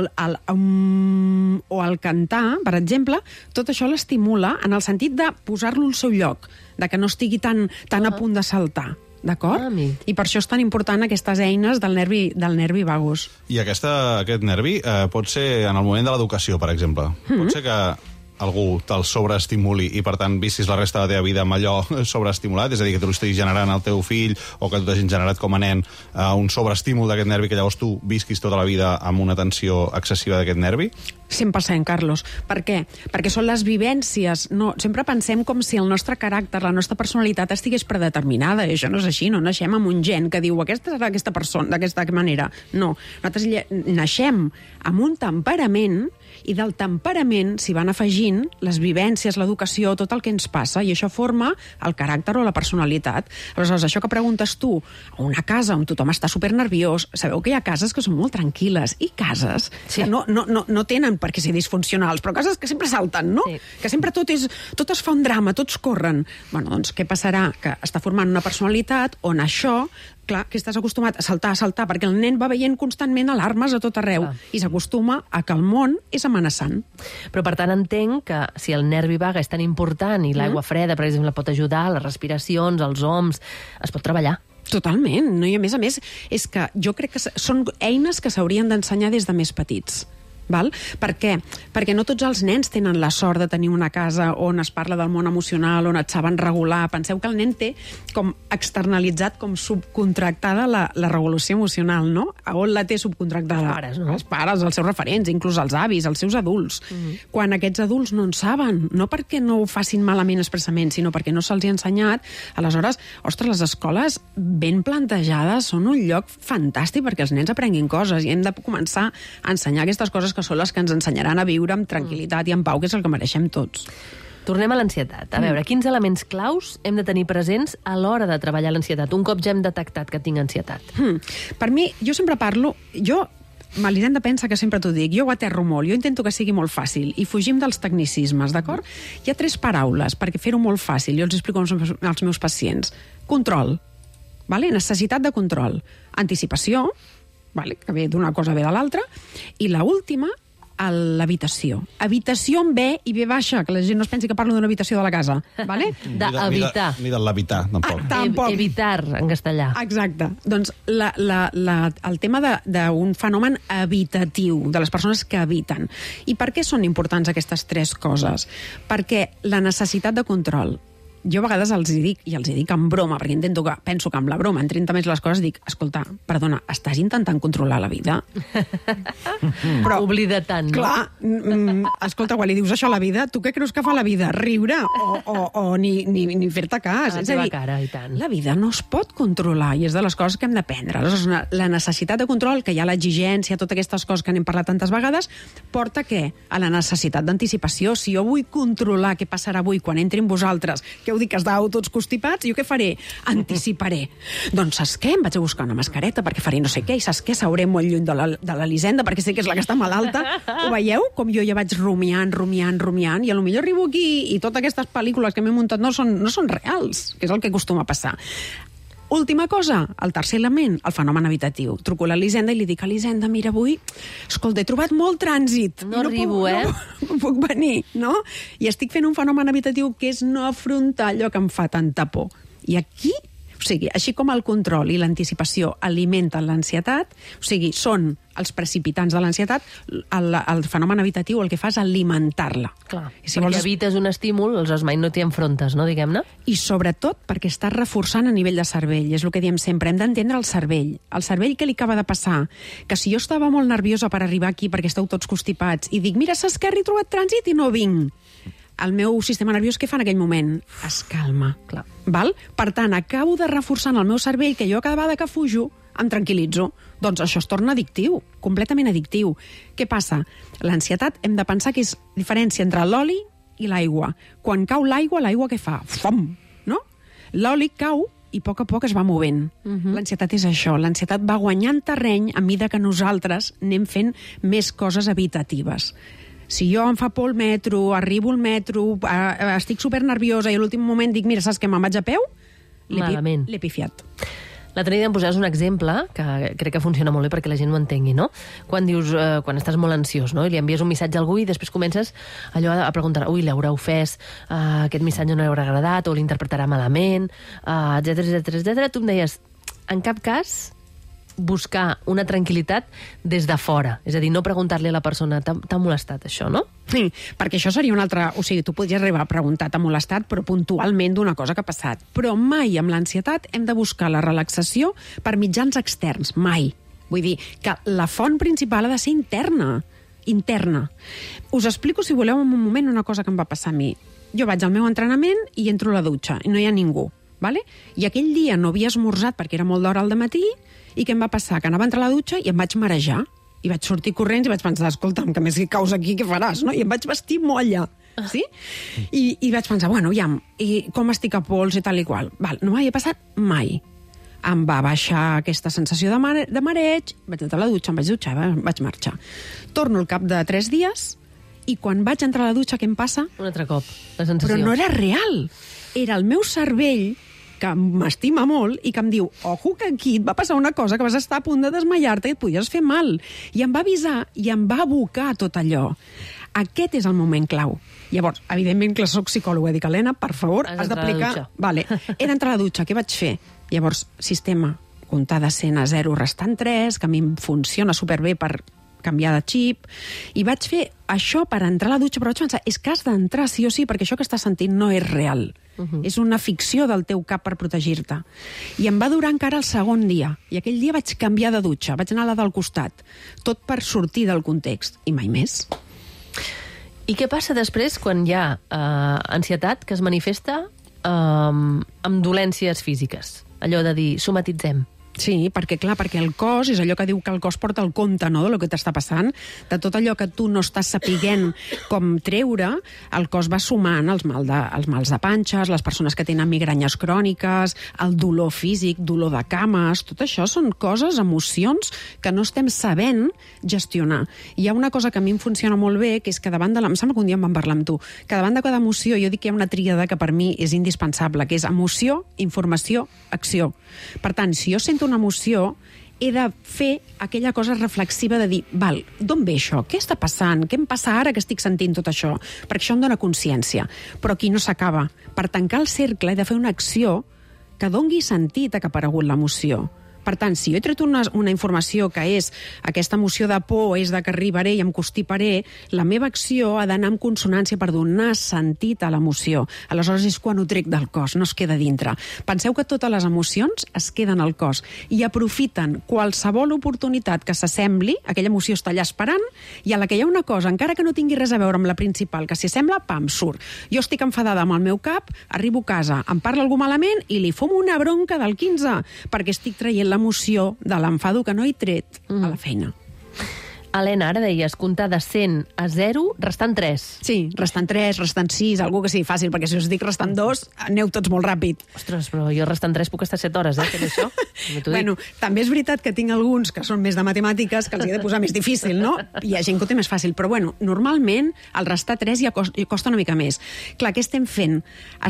Speaker 18: o el cantar, per exemple, tot això l'estimula en el sentit de posar-lo al seu lloc, de que no estigui tan a punt de saltar. D'acord? I per això és tan important aquestes eines del nervi vagus.
Speaker 16: I aquest nervi pot ser en el moment de l'educació, per exemple. Pot ser que algú te'l sobreestimuli i, per tant, vissis la resta de la teva vida amb allò sobreestimulat, és a dir, que tu estiguis generant al teu fill o que tu t'hagis generat com a nen un sobreestímul d'aquest nervi, que llavors tu visquis tota la vida amb una tensió excessiva d'aquest nervi?
Speaker 18: 100%, Carlos. Per què? Perquè són les vivències. No, sempre pensem com si el nostre caràcter, la nostra personalitat estigués predeterminada, i això no és així, no naixem amb un gen que diu aquesta serà aquesta persona, d'aquesta manera. No, nosaltres naixem amb un temperament i del temperament s'hi van afegint les vivències, l'educació, tot el que ens passa, i això forma el caràcter o la personalitat. Aleshores, això que preguntes tu, a una casa on tothom està supernerviós, sabeu que hi ha cases que són molt tranquil·les, i cases que no tenen per què ser disfuncionals, però cases que sempre salten, no? Sí. Que sempre tot es fa un drama, tots corren. Bueno, doncs què passarà? Que està formant una personalitat on això... Clar, que estàs acostumat a saltar, perquè el nen va veient constantment alarmes a tot arreu i s'acostuma a que el món és amenaçant.
Speaker 14: Però, per tant, entenc que si el nervi vague és tan important i l'aigua freda, per exemple, pot ajudar, les respiracions, els oms, es pot treballar.
Speaker 18: Totalment. No? I a més, és que jo crec que són eines que s'haurien d'ensenyar des de més petits. Val? Per què? Perquè no tots els nens tenen la sort de tenir una casa on es parla del món emocional, on et saben regular. Penseu que el nen té com externalitzat, com subcontractada la regulació emocional, no? A on la té subcontractada?
Speaker 14: Els pares, no?
Speaker 18: Els pares, els seus referents, inclús els avis, els seus adults. Quan aquests adults no en saben, no perquè no ho facin malament expressament, sinó perquè no se'ls ha ensenyat, aleshores, ostres, les escoles ben plantejades són un lloc fantàstic perquè els nens aprenguin coses i hem de començar a ensenyar aquestes coses que són les que ens ensenyaran a viure amb tranquil·litat i en pau, que és el que mereixem tots.
Speaker 14: tornem a l'ansietat. A veure, quins elements claus hem de tenir presents a l'hora de treballar l'ansietat, un cop ja hem detectat que tinc ansietat?
Speaker 18: Per mi, jo sempre parlo... L'Elisenda pensa que sempre t'ho dic, jo ho aterro molt, jo intento que sigui molt fàcil i fugim dels tecnicismes, d'acord? Hi ha 3 paraules perquè fer-ho molt fàcil, jo els explico als meus pacients. Control, vale? Necessitat de control. Anticipació, vale? Que ve d'una cosa ve de l'altra, i l'última, l'habitació. Habitació amb B i B baixa, que la gent no es pensi que parlo d'una habitació de la casa, vale?
Speaker 14: D'habitar.
Speaker 16: Ni de l'habitar, tampoc.
Speaker 18: Tampoc.
Speaker 14: Evitar, en castellà.
Speaker 18: Exacte. Doncs el tema d'un fenomen habitatiu, de les persones que habiten. I per què són importants aquestes 3 coses? Perquè la necessitat de control. Jo a vegades els hi dic, i els hi dic en broma, perquè penso que amb la broma entrin també les coses, dic, escolta, perdona, estàs intentant controlar la vida?
Speaker 14: Però oblida tant, no?
Speaker 18: Clar, escolta, quan li dius això a la vida, tu què creus que fa la vida? Riure o ni fer-te cas.
Speaker 14: A la teva cara, i tant.
Speaker 18: La vida no es pot controlar, i és de les coses que hem d'aprendre. La necessitat de control, que hi ha l'exigència, totes aquestes coses que n'hem parlat tantes vegades, porta què? A la necessitat d'anticipació. Si jo vull controlar què passarà avui quan entri amb vosaltres, que heu dit que estàveu tots constipats, jo què faré? Anticiparé. Doncs saps què? Em vaig a buscar una mascareta perquè faré no sé què, i saps què? Seuré molt lluny de l'Elisenda perquè sé que és la que està malalta. Ho veieu? Com jo ja vaig rumiant, i a lo millor arribo aquí i totes aquestes pel·lícules que m'he muntat no són reals, que és el que acostuma a passar. Última cosa, el tercer element, el fenomen habitatiu. Truco a l'Elisenda i li dic, Elisenda, mira, avui, escolta, he trobat molt trànsit.
Speaker 14: No arribo,
Speaker 18: No puc venir, no? I estic fent un fenomen habitatiu que és no afrontar allò que em fa tanta por. I aquí, o sigui, així com el control i l'anticipació alimenten l'ansietat, o sigui, són els precipitants de l'ansietat, el fenomen habitatiu el que fa és alimentar-la.
Speaker 14: Clar, perquè evites un estímul, aleshores mai no t'hi enfrontes, no, diguem-ne?
Speaker 18: I sobretot perquè estàs reforçant a nivell de cervell, és el que diem sempre, hem d'entendre el cervell. El cervell què li acaba de passar? Que si jo estava molt nerviosa per arribar aquí perquè esteu tots constipats i dic, mira, saps que he trobat trànsit i no vinc. El meu sistema nerviós què fa en aquell moment? Es calma.
Speaker 14: Clar.
Speaker 18: Val? Per tant, acabo de reforçar en el meu cervell que jo cada vegada que fujo em tranquil·litzo. Doncs això es torna addictiu, completament addictiu. Què passa? L'ansietat hem de pensar que és diferència entre l'oli i l'aigua. Quan cau l'aigua què fa? Fum! No? L'oli cau i a poc es va movent. L'ansietat és això. L'ansietat va guanyant terreny a mesura que nosaltres anem fent més coses habitatives. Si jo em fa por el metro, arribo al metro, estic supernerviosa i a l'últim moment dic, mira, saps què, me'n vaig a peu? L'he pifiat.
Speaker 14: L'altre dia em posaves un exemple que crec que funciona molt bé perquè la gent ho entengui, no? Quan dius, quan estàs molt ansiós, no? I li envies un missatge a algú i després comences allò a preguntar, ui, l'haurà ofès, aquest missatge no li haurà agradat o l'interpretarà malament, etcètera. Tu em deies, en cap cas buscar una tranquil·litat des de fora. És a dir, no preguntar-li a la persona, t'ha molestat això, no?
Speaker 18: Sí, perquè això seria una altra... O sigui, tu podries arribar a preguntar, t'ha molestat, però puntualment d'una cosa que ha passat. Però mai amb l'ansietat hem de buscar la relaxació per mitjans externs, mai. Vull dir que la font principal ha de ser interna. Us explico, si voleu, en un moment una cosa que em va passar a mi. Jo vaig al meu entrenament i entro a la dutxa, i no hi ha ningú. Vale? I aquell dia no havia esmorzat perquè era molt d'hora al dematí, i què em va passar? Que anava a entrar a la dutxa i em vaig marejar. I vaig sortir corrents i vaig pensar, escolta'm, que més que caus aquí, què faràs? No? I em vaig vestir molla. Sí? I vaig pensar, bueno, ja, i com estic a pols i tal i qual. Val, no m'havia passat mai. Em va baixar aquesta sensació de mareig, vaig entrar a la dutxa, em vaig dutxar, vaig marxar. Torno al cap de 3 dies i quan vaig entrar a la dutxa, què em passa?
Speaker 14: Un altre cop, la sensació.
Speaker 18: Però no era real. Era el meu cervell que m'estima molt i que em diu, ojo, que aquí et va passar una cosa, que vas estar a punt de desmaiar-te i et podies fer mal. I em va avisar i em va abocar tot allò. Aquest és el moment clau. Llavors, evidentment que soc psicòloga, dic, Helena, per favor, has d'aplicar... Vale. He d'entrar a la dutxa, què vaig fer? Llavors, sistema, comptar de 100 a 0 restant 3, que a mi em funciona superbé per canviar de xip, i vaig fer això per entrar a la dutxa, però vaig pensar, és que has d'entrar sí o sí, perquè això que estàs sentint no és real. És una ficció del teu cap per protegir-te. I em va durar encara el segon dia. I aquell dia vaig canviar de dutxa, vaig anar a la del costat. Tot per sortir del context. I mai més.
Speaker 14: I què passa després quan hi ha ansietat que es manifesta amb dolències físiques? Allò de dir, somatitzem.
Speaker 18: Sí, perquè el cos és allò que diu que el cos porta el compte, no?, de lo que t'està passant, de tot allò que tu no estàs sapiguent com treure, el cos va sumant els mals de panxes, les persones que tenen migranyes cròniques, el dolor físic, dolor de cames, tot això són coses, emocions que no estem sabent gestionar. Hi ha una cosa que a mi em funciona molt bé, que és que davant de em sembla que un dia en vam parlar amb tu, que davant de cada emoció jo dic que hi ha una tríada que per mi és indispensable, que és emoció, informació, acció. Per tant, si jo sento una emoció, he de fer aquella cosa reflexiva de dir, val, d'on ve això? Què està passant? Què em passa ara que estic sentint tot això? Perquè això em dona consciència. Però aquí no s'acaba. Per tancar el cercle he de fer una acció que dongui sentit a que ha aparegut l'emoció. Per tant, si jo he tret una informació que és aquesta emoció de por, és de que arribaré i em constiparé, la meva acció ha d'anar en consonància per donar sentit a l'emoció. Aleshores és quan ho trec del cos, no es queda dintre. Penseu que totes les emocions es queden al cos i aprofiten qualsevol oportunitat que s'assembli, aquella emoció està allà esperant, i a la que hi ha una cosa, encara que no tingui res a veure amb la principal, que s'hi sembla, pam, surt. Jo estic enfadada amb el meu cap, arribo a casa, em parla algú malament i li fumo una bronca del 15, perquè estic traient l'emoció de l'enfado que no he tret a la feina.
Speaker 14: Helena, ara deies comptar de 100 a 0, restant 3.
Speaker 18: Sí, restant 3, restant 6, algú que sigui fàcil, perquè si us dic restant 2, aneu tots molt ràpid.
Speaker 14: Ostres, però jo restant 3 puc estar 7 hores, fent això.
Speaker 18: Bueno, també és veritat que tinc alguns que són més de matemàtiques que els he de posar més difícil, no? Hi ha gent que ho té més fàcil, però bueno, normalment el restar 3 ja costa una mica més. Clar, què estem fent?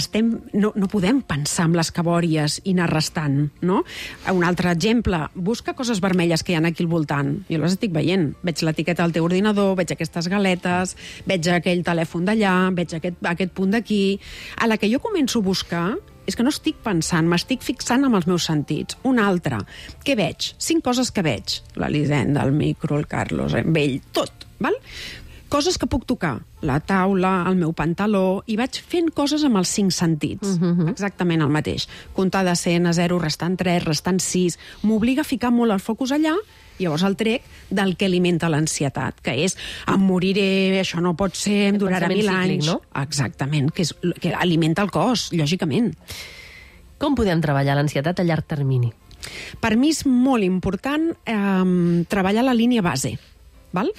Speaker 18: No podem pensar en les cabòries i anar restant, no? Un altre exemple, busca coses vermelles que hi ha aquí al voltant. Jo les estic veient. Veig l'etiqueta del teu ordinador, veig aquestes galetes, veig aquell telèfon d'allà, veig aquest punt d'aquí. A la que jo començo a buscar, és que no estic pensant, m'estic fixant amb els meus sentits. Una altra. Què veig? 5 coses que veig. L'Elisenda, el micro, el Carlos, el vell, tot, val? Coses que puc tocar. La taula, el meu pantaló, i vaig fent coses amb els 5 sentits. Exactament el mateix. Comptar de 100 a 0, restant 3, restant 6. M'obliga a ficar molt el focus allà, llavors el trec del que alimenta l'ansietat, que és em moriré, això no pot ser, em durarà 1000 anys. No? Exactament, que alimenta el cos, lògicament.
Speaker 14: Com podem treballar l'ansietat a llarg termini?
Speaker 18: Per mi és molt important treballar la línia base. Val?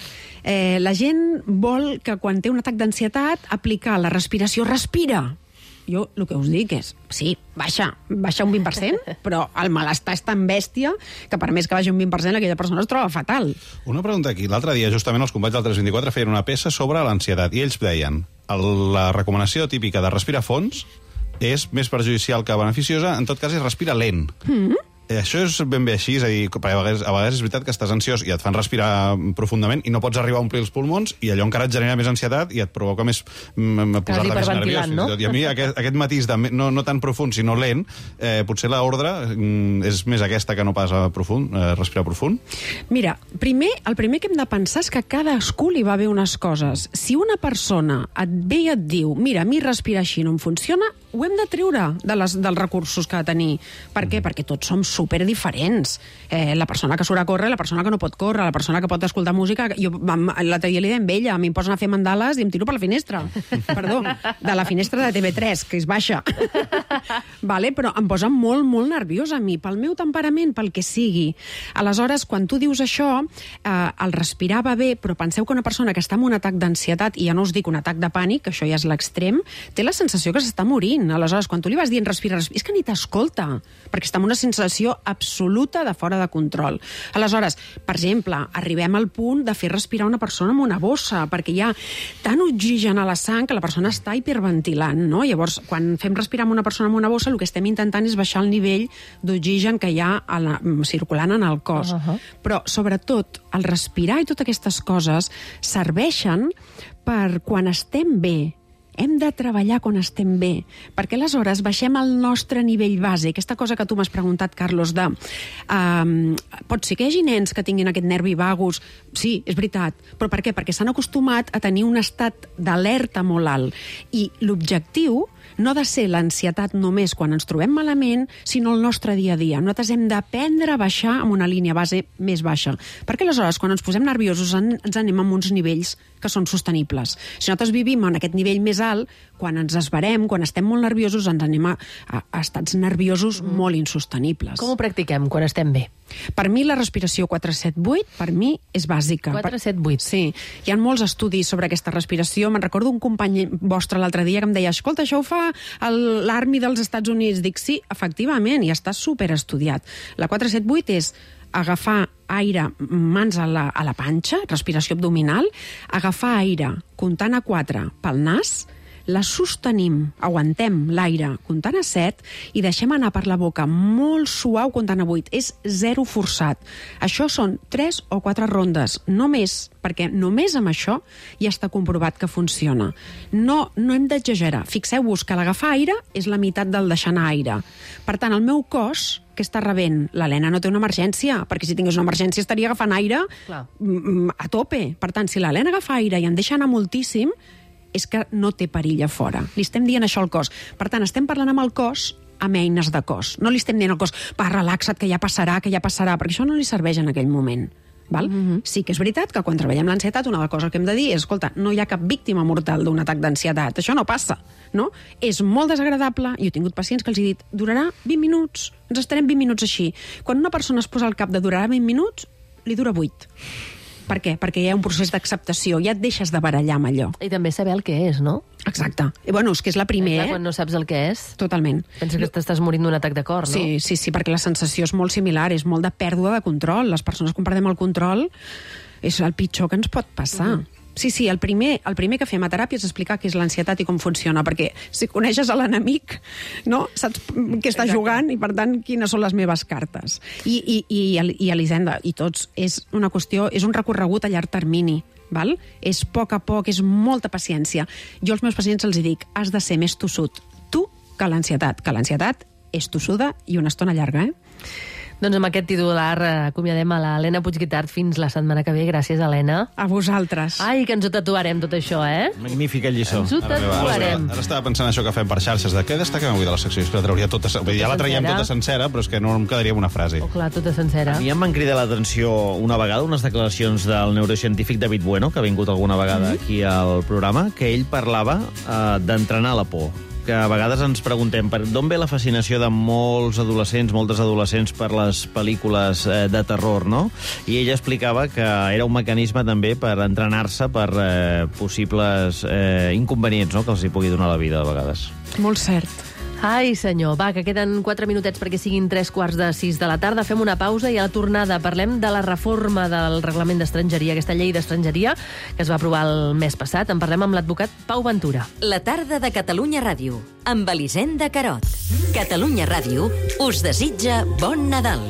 Speaker 18: La gent vol que quan té un atac d'ansietat aplicar la respiració, respira. Jo el que us dic és, sí, baixa un 20%, però el malestar és tan bèstia que per més que baixi un 20% aquella persona es troba fatal.
Speaker 16: Una pregunta aquí. L'altre dia justament els companys del 324 feien una peça sobre l'ansietat i ells deien la recomanació típica de respirar fons és més perjudicial que beneficiosa, en tot cas és respira lent. Això és ben bé així, és a dir, a vegades és veritat que estàs ansiós i et fan respirar profundament i no pots arribar a omplir els pulmons i allò encara et genera més ansietat i et provoca més posar-te més nerviós. No? I a mi aquest matís de no tan profund sinó lent, potser l'ordre és més aquesta que no pas respirar profund.
Speaker 18: Mira, el primer que hem de pensar és que a cadascú li va bé unes coses. Si una persona et ve i et diu mira, a mi respirar així no em funciona, ho hem de treure dels recursos que ha de tenir. Per què? Perquè tots som superdiferents. La persona que surt a córrer, la persona que no pot córrer, la persona que pot escoltar música... Jo l'altre dia li deia amb ella, a mi em posen a fer mandales i em tiro per la finestra. Perdó, de la finestra de TV3, que és baixa. Vale? Però em posa molt, molt nerviosa a mi, pel meu temperament, pel que sigui. Aleshores, quan tu dius això, el respirar va bé, però penseu que una persona que està en un atac d'ansietat, i ja no us dic un atac de pànic, que això ja és l'extrem, té la sensació que s'està morint. Aleshores, quan tu li vas dient respira, és que ni t'escolta, perquè està en una sensació absoluta de fora de control. Aleshores, per exemple, arribem al punt de fer respirar una persona amb una bossa, perquè hi ha tant oxigen a la sang que la persona està hiperventilant, no? Llavors, quan fem respirar amb una persona amb una bossa, el que estem intentant és baixar el nivell d'oxigen que hi ha circulant en el cos. Però, sobretot, el respirar i totes aquestes coses serveixen per quan estem bé. Hem de treballar quan estem bé, perquè aleshores baixem el nostre nivell base. Aquesta cosa que tu m'has preguntat, Carlos, de pot ser que hi hagi nens que tinguin aquest nervi vagus? Sí, és veritat. Però per què? Perquè s'han acostumat a tenir un estat d'alerta molt alt. I l'objectiu no ha de ser l'ansietat només quan ens trobem malament, sinó el nostre dia a dia. Nosaltres hem d'aprendre a baixar amb una línia base més baixa. Perquè aleshores, quan ens posem nerviosos, ens anem amb uns nivells que són sostenibles. Si nosaltres vivim en aquest nivell més alt, quan ens esverem, quan estem molt nerviosos, ens anem a estats nerviosos molt insostenibles.
Speaker 14: Com ho practiquem quan estem bé?
Speaker 18: Per mi la respiració 4-7-8, per mi és bàsica.
Speaker 14: 4-7-8.
Speaker 18: Sí, hi ha molts estudis sobre aquesta respiració. Me'n recordo un company vostre l'altre dia que em deia, escolta, això ho fa l'Army dels Estats Units. Dic, sí, efectivament, i està superestudiat. La 4-7-8 és agafar aire, mans a la panxa, respiració abdominal, agafar aire comptant a 4 pel nas, la sostenim, aguantem l'aire comptant a 7 i deixem anar per la boca molt suau comptant a 8. És zero forçat. Això són 3 o 4 rondes, no més, perquè només amb això ja està comprovat que funciona. No hem d'exagerar. Fixeu-vos que l'agafar aire és la meitat del deixar anar aire. Per tant, el meu cos, que està rebent, l'Helena no té una emergència, perquè si tingués una emergència estaria agafant aire a tope. Per tant, si l'Helena agafa aire i en deixa anar moltíssim, és que no té perill a fora. Li estem dient això al cos. Per tant, estem parlant amb el cos amb eines de cos. No li estem dient al cos, va, relaxa't, que ja passarà, perquè això no li serveix en aquell moment. Val? Sí que és veritat que quan treballem l'ansietat una de les coses que hem de dir és, escolta, no hi ha cap víctima mortal d'un atac d'ansietat, això no passa, no? És molt desagradable, i he tingut pacients que els he dit, durarà 20 minuts, ens estarem 20 minuts així. Quan una persona es posa al cap de durarà 20 minuts, li dura 8. Per què? Perquè hi ha un procés d'acceptació, ja et deixes de barallar amb allò.
Speaker 14: I també saber el que és, no?
Speaker 18: Exacte. I bueno, és que és la primera,
Speaker 14: Quan no saps el que és...
Speaker 18: Totalment.
Speaker 14: Pensa que t'estàs morint d'un atac de cor, no?
Speaker 18: Sí, perquè la sensació és molt similar, és molt de pèrdua de control. Les persones que perdem el control és el pitjor que ens pot passar. Sí, el primer que fem a teràpia és explicar què és l'ansietat i com funciona, perquè si coneixes a l'enemic, no? Saps què està jugant i, per tant, quines són les meves cartes. I Elisenda, i tots, és una qüestió, és un recorregut a llarg termini, val? És a poc, és molta paciència. Jo als meus pacients els dic, has de ser més tossut tu que l'ansietat és tossuda i una estona llarga,
Speaker 14: Doncs amb aquest titular acomiadem a l'Helena Puigguitart fins la setmana que ve. Gràcies, Helena.
Speaker 18: A vosaltres.
Speaker 14: Ai, que ens ho tatuarem, tot això,
Speaker 15: Magnífica lliçó.
Speaker 14: Ens ho tatuarem.
Speaker 16: Ara estava pensant això que fem per xarxes, de què destaquem avui de la secció? Ja la traiem tota sencera, però és que no em quedaria amb una frase.
Speaker 14: Oh, clar, tota sencera.
Speaker 15: A mi em van cridar l'atenció una vegada unes declaracions del neurocientífic David Bueno, que ha vingut alguna vegada aquí al programa, que ell parlava d'entrenar la por. Que a vegades ens preguntem d'on ve la fascinació de moltes adolescents per les pel·lícules de terror, no? I ella explicava que era un mecanisme també per entrenar-se per possibles inconvenients, no?, que els hi pugui donar la vida a vegades.
Speaker 18: Molt cert.
Speaker 14: Ai, senyor, va, que queden 4 minutets perquè siguin 3:45 de la tarda. Fem una pausa i a la tornada parlem de la reforma del reglament d'estrangeria, aquesta llei d'estrangeria que es va aprovar el mes passat. En parlem amb l'advocat Pau Ventura.
Speaker 1: La tarda de Catalunya Ràdio, amb Elisenda Carot. Catalunya Ràdio us desitja bon Nadal.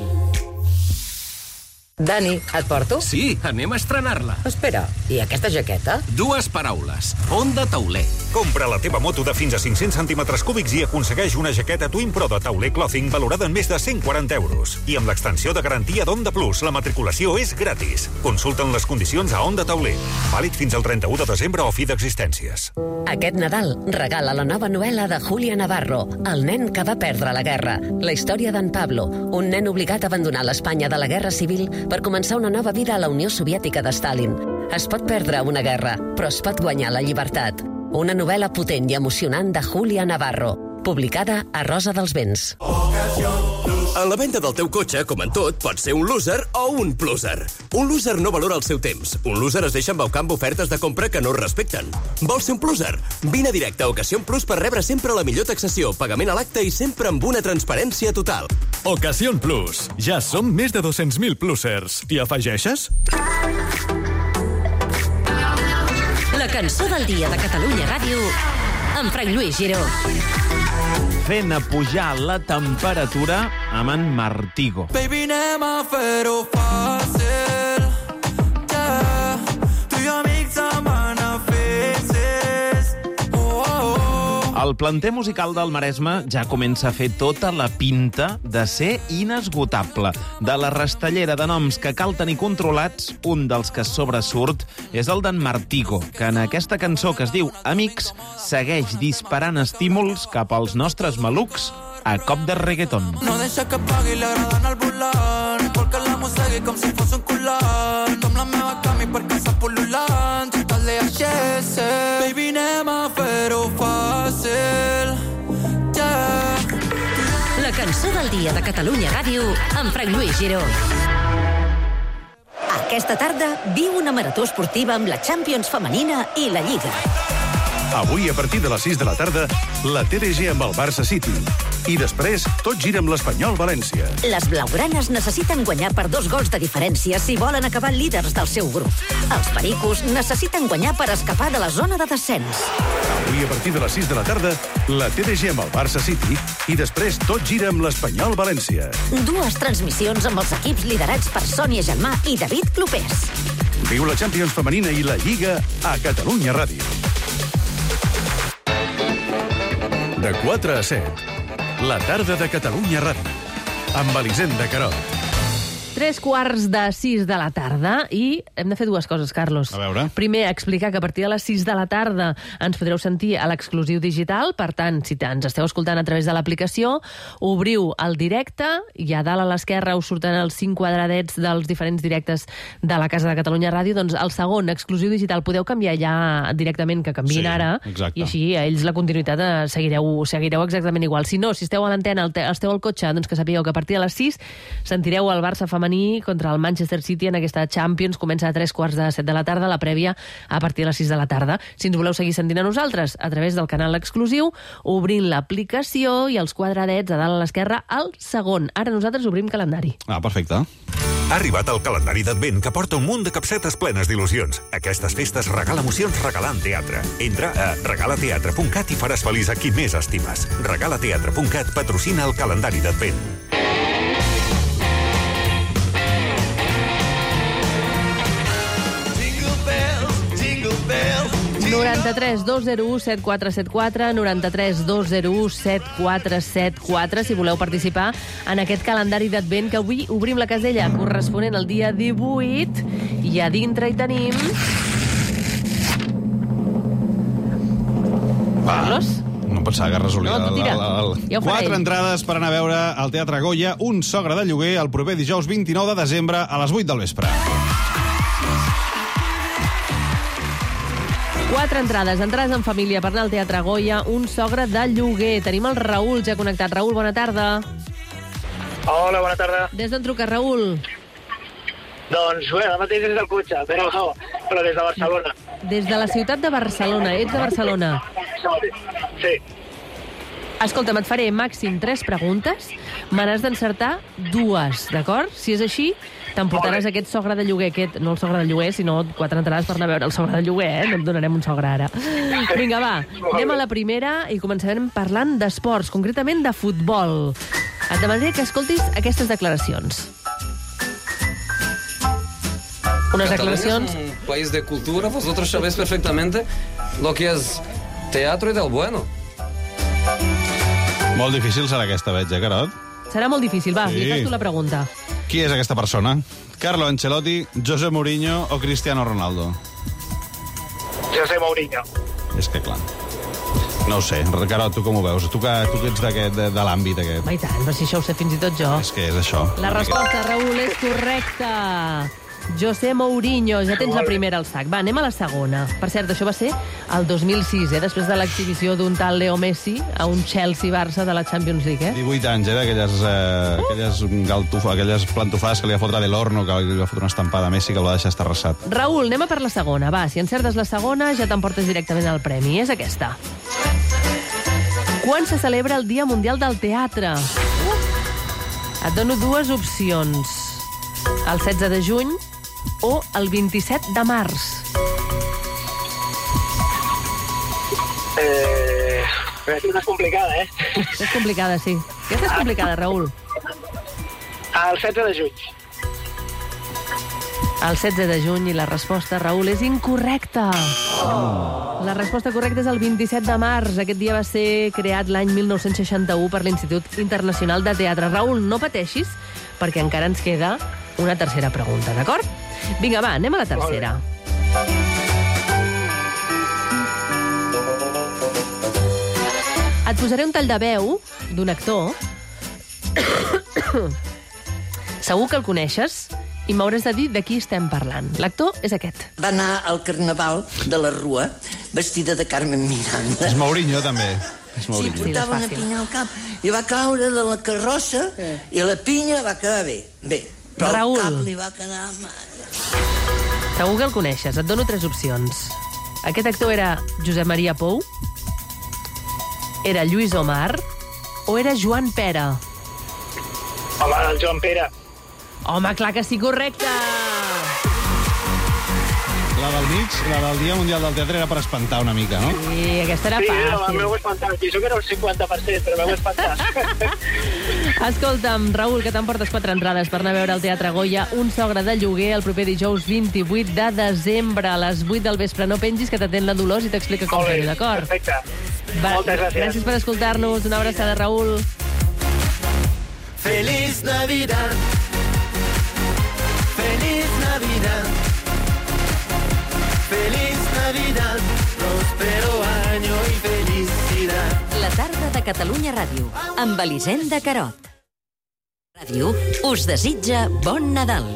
Speaker 2: Dani, et porto?
Speaker 6: Sí, anem a estrenar-la.
Speaker 2: Espera, i aquesta jaqueta?
Speaker 6: 2 paraules. Honda Tauler.
Speaker 24: Compra la teva moto de fins a 500 centímetres cúbics i aconsegueix una jaqueta Twin Pro de Tauler Clothing valorada en més de 140 euros. I amb l'extensió de garantia d'Honda Plus, la matriculació és gratis. Consulta'n les condicions a Honda Tauler. Vàlid fins al 31 de desembre o fi d'existències.
Speaker 7: Aquest Nadal regala la nova novel·la de Julia Navarro, El nen que va perdre la guerra. La història d'en Pablo, un nen obligat a abandonar l'Espanya de la Guerra Civil per començar una nova vida a la Unió Soviètica de Stalin. Es pot perdre una guerra, però es pot guanyar la llibertat. Una novel·la potent i emocionant de Julia Navarro, publicada a Rosa dels Vents.
Speaker 8: A la venda del teu cotxe, com en tot, pots ser un loser o un pluser. Un loser no valora el seu temps. Un loser es deixa embaucar amb ofertes de compra que no es respecten. Vols ser un pluser? Vine directe a Ocasión Plus per rebre sempre la millor taxació, pagament a l'acte i sempre amb una transparència total.
Speaker 9: Ocasión Plus. Ja som més de 200.000 plusers. I afegeixes?
Speaker 1: La cançó del dia de Catalunya Ràdio amb Frank Lluís Giró.
Speaker 15: Fent a pujar la temperatura amb en Martigo.
Speaker 10: Baby, anem a fer-ho fàcil. Yeah. Tu i amics amb beneficis.
Speaker 15: El planter musical del Maresme ja comença a fer tota la pinta de ser inesgotable. De la rastellera de noms que cal tenir controlats, un dels que sobresurt és el d'en Martigo, que en aquesta cançó que es diu Amics segueix disparant estímuls cap als nostres malucs a cop de reggaeton.
Speaker 10: No deixa que pagui, li agraden al volant, perquè la mossegui com si fos un culant. Tom la meva cami perquè s'ha pol·lulant. VHS. Baby, anem a fer-ho fàcil.
Speaker 1: La cançó del dia de Catalunya Ràdio amb Frank Lluís Giró. Aquesta tarda viu una marató esportiva amb la Champions femenina i la Lliga.
Speaker 3: Avui, a partir de les 6 de la tarda, la TDG amb el Barça City. I després, tot gira amb l'Espanyol València.
Speaker 1: Les blaugranes necessiten guanyar per 2 gols de diferència si volen acabar líders del seu grup. Els pericos necessiten guanyar per escapar de la zona de descens.
Speaker 3: Avui, a partir de les 6 de la tarda, la TDG amb el Barça City. I després, tot gira amb l'Espanyol València.
Speaker 1: 2 transmissions amb els equips liderats per Sònia Gelmà i David Clopés.
Speaker 3: Viu la Champions femenina i la Lliga a Catalunya Ràdio. De 4 a 7. La tarda de Catalunya Ràdio, amb Elisenda Carot.
Speaker 14: 3:45 de la tarda i hem de fer 2 coses, Carlos.
Speaker 16: A veure.
Speaker 14: Primer, explicar que a partir de les 6 de la tarda ens podreu sentir a l'exclusiu digital. Per tant, si ens esteu escoltant a través de l'aplicació, obriu el directe i a dalt a l'esquerra us surten els 5 quadradets dels diferents directes de la Casa de Catalunya Ràdio. Doncs el segon, exclusiu digital, podeu canviar ja directament, que canviïn ara,
Speaker 16: exacte.
Speaker 14: i així a ells la continuïtat seguireu exactament igual. Si no, si esteu a l'antena, esteu al cotxe, doncs que sapigueu que a partir de les 6 sentireu el Barça femení contra el Manchester City en aquesta Champions. Comença a 3:45 de la tarda, la prèvia a partir de les 6 de la tarda. Si ens voleu seguir sentint a nosaltres a través del canal exclusiu, obrint l'aplicació i els quadradets a dalt a l'esquerra al segon. Ara nosaltres obrim calendari.
Speaker 16: Ah, perfecte.
Speaker 24: Ha arribat el calendari d'Advent, que porta un munt de capsetes plenes d'il·lusions. Aquestes festes regala emocions regalant teatre. Entra a regalateatre.cat i faràs feliç a qui més estimes. Regalateatre.cat patrocina el calendari d'Advent.
Speaker 14: 93 201 7474, 93 201 7474, si voleu participar en aquest calendari d'Advent, que avui obrim la casella corresponent al dia 18, i a dintre hi tenim... Carlos?
Speaker 16: No pensava que resolia.
Speaker 14: No, tu tira. Ja ho faré.
Speaker 16: 4 entrades per anar a veure al Teatre Goya, un sogre de lloguer, el proper dijous 29 de desembre a les 8 del vespre.
Speaker 14: 4 entrades en família per anar al Teatre Goya, un sogre de lloguer. Tenim el Raül ja connectat. Raül, bona tarda.
Speaker 11: Hola, bona tarda.
Speaker 14: Des d'on truca, Raül?
Speaker 11: Doncs bé, ara mateix des del cotxe, però des de Barcelona.
Speaker 14: Des de la ciutat de Barcelona. Ets de Barcelona?
Speaker 11: Sí.
Speaker 14: Escolta'm, et faré màxim 3 preguntes. Me n'has d'encertar 2, d'acord? Si és així, t'emportaràs aquest sogre de lloguer, no el sogre de lloguer, sinó 4 entrades per anar a veure el sogre de lloguer, No et donarem un sogre ara. Vinga, va, anem a la primera i començarem parlant d'esports, concretament de futbol. Et demanaré que escoltis aquestes declaracions. Unes declaracions...
Speaker 12: Cataluña es un país de cultura, vosotros sabéis perfectamente lo que es teatro y del bueno.
Speaker 16: Molt difícil serà aquesta, veig, Carot?
Speaker 14: Serà molt difícil, va,
Speaker 16: Sí.
Speaker 14: li fas tu la pregunta.
Speaker 16: Qui és aquesta persona? Carlo Ancelotti, José Mourinho o Cristiano Ronaldo?
Speaker 11: José Mourinho.
Speaker 16: És que, clar... No ho sé. Carot, tu com ho veus? Tu que ets de l'àmbit aquest.
Speaker 14: Va, i tant, però si això ho sé fins i tot jo.
Speaker 16: És que és això.
Speaker 14: La resposta, Raül, és correcta. José Mourinho, ja tens la primera al sac. Va, anem a la segona. Per cert, això va ser el 2006, després de l'exhibició d'un tal Leo Messi a un Chelsea-Barça de la Champions League,
Speaker 16: 18 anys, aquelles plantofades que li va fotre de l'Horno, que li va fotre una estampada a Messi, que el va deixar estarrassat.
Speaker 14: Raül, anem a per la segona. Va, si encertes la segona, ja t'emportes directament al premi. És aquesta. Quan se celebra el Dia Mundial del Teatre? Et dono 2 opcions. El 16 de juny o el 27 de març.
Speaker 11: Aquesta és complicada,
Speaker 14: És complicada, sí. Aquesta és complicada, Raül.
Speaker 11: El 16 de juny.
Speaker 14: El 16 de juny i la resposta, Raül, és incorrecta. La resposta correcta és el 27 de març. Aquest dia va ser creat l'any 1961 per l'Institut Internacional de Teatre. Raül, no pateixis, perquè encara ens queda una tercera pregunta, d'acord? Vinga, va, anem a la tercera. Et posaré un tall de veu d'un actor. Segur que el coneixes i m'hauràs de dir de qui estem parlant. L'actor és aquest.
Speaker 4: Va anar al Carnaval de la Rua vestida de Carmen Miranda.
Speaker 16: És Mourinho, també.
Speaker 4: Sí, portava una pinya al cap i va caure de la carrossa i la pinya va quedar bé. Però
Speaker 14: Raül.
Speaker 4: el cap li va quedar mal.
Speaker 14: Segur que el coneixes. Et dono 3 opcions. Aquest actor era Josep Maria Pou, era Lluís Omar o era Joan Pera?
Speaker 11: Home, el Joan Pere.
Speaker 14: Home, clar que sí, correcte!
Speaker 16: La del mig, la del Dia Mundial del Teatre era per espantar una mica, no?
Speaker 14: Sí, aquesta era fàcil.
Speaker 11: Sí, m'heu espantat. Penso que era un 50%, però m'heu espantat.
Speaker 14: Escolta'm, Raül, que t'emportes 4 entrades per anar a veure el Teatre Goya, un sogre de lloguer el proper dijous 28 de desembre a les 8 del vespre. No pengis, que t'atén la Dolors i t'explica com fer-ho, d'acord?
Speaker 11: Perfecte. Moltes gràcies.
Speaker 14: Gràcies per escoltar-nos. Una abraçada, Raül.
Speaker 10: Feliz Navidad. Feliz Navidad. Feliz Navidad. Prospero año y felicidad.
Speaker 1: La tarda de Catalunya Ràdio, amb Elisenda Carot. Ràdio us desitja bon Nadal.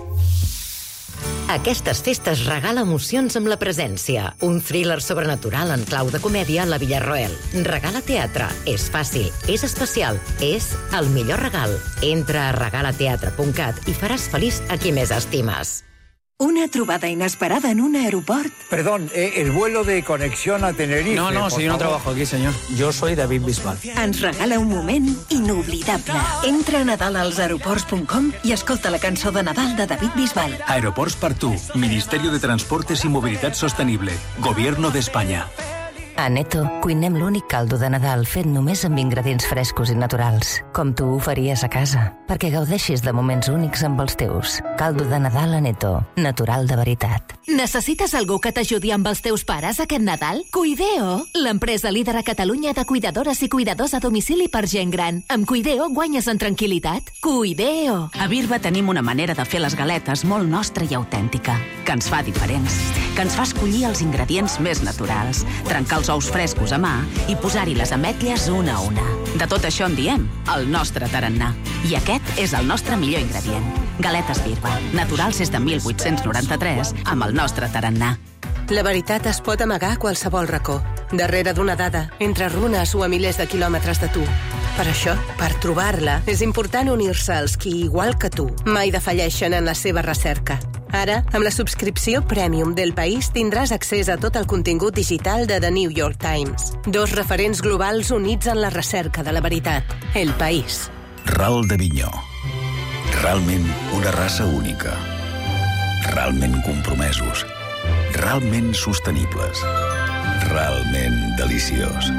Speaker 1: Aquestes festes regala emocions amb la presència. Un thriller sobrenatural en clau de comèdia a la Villarroel. Regala teatre. És fàcil, és especial, és el millor regal. Entra a regalateatre.cat i faràs feliç a qui més estimes.
Speaker 5: Una trobada inesperada en un aeroport.
Speaker 13: Perdón, el vuelo de conexión a Tenerife.
Speaker 17: No, si yo no trabajo aquí, señor. Yo soy David Bisbal.
Speaker 5: Ens regala un moment inoblidable. Entra a nadalalsaeroports.com i escolta la cançó de Nadal de David Bisbal.
Speaker 19: Aeroports per tu. Ministerio de Transportes y Movilidad Sostenible. Gobierno de España.
Speaker 20: A Neto cuinem l'únic caldo de Nadal fet només amb ingredients frescos i naturals, com tu ho faries a casa, perquè gaudeixis de moments únics amb els teus. Caldo de Nadal a Neto, natural de veritat.
Speaker 5: Necessites algú que t'ajudi amb els teus pares aquest Nadal? Cuideo, l'empresa líder a Catalunya de cuidadores i cuidadors a domicili per gent gran. Amb Cuideo guanyes en tranquil·litat. Cuideo.
Speaker 21: A Birba tenim una manera de fer les galetes molt nostra i autèntica, que ens fa diferents, que ens fa escollir els ingredients més naturals, trencar els ous frescos a mà i posar-hi les ametlles una a una. De tot això en diem el nostre tarannà. I aquest és el nostre millor ingredient. Galetes Birba, naturals des de 1893, amb el nostre tarannà.
Speaker 28: La veritat es pot amagar a qualsevol racó, darrere d'una dada, entre runes o a milers de quilòmetres de tu. Per això, per trobar-la, és important unir-se als qui, igual que tu, mai defalleixen en la seva recerca. Ara, amb la subscripció Premium del País, tindràs accés a tot el contingut digital de The New York Times. 2 referents globals units en la recerca de la veritat. El País.
Speaker 23: Ral de Vinyó. Realment una raça única. Realment compromesos. Realment sostenibles. Realment deliciós.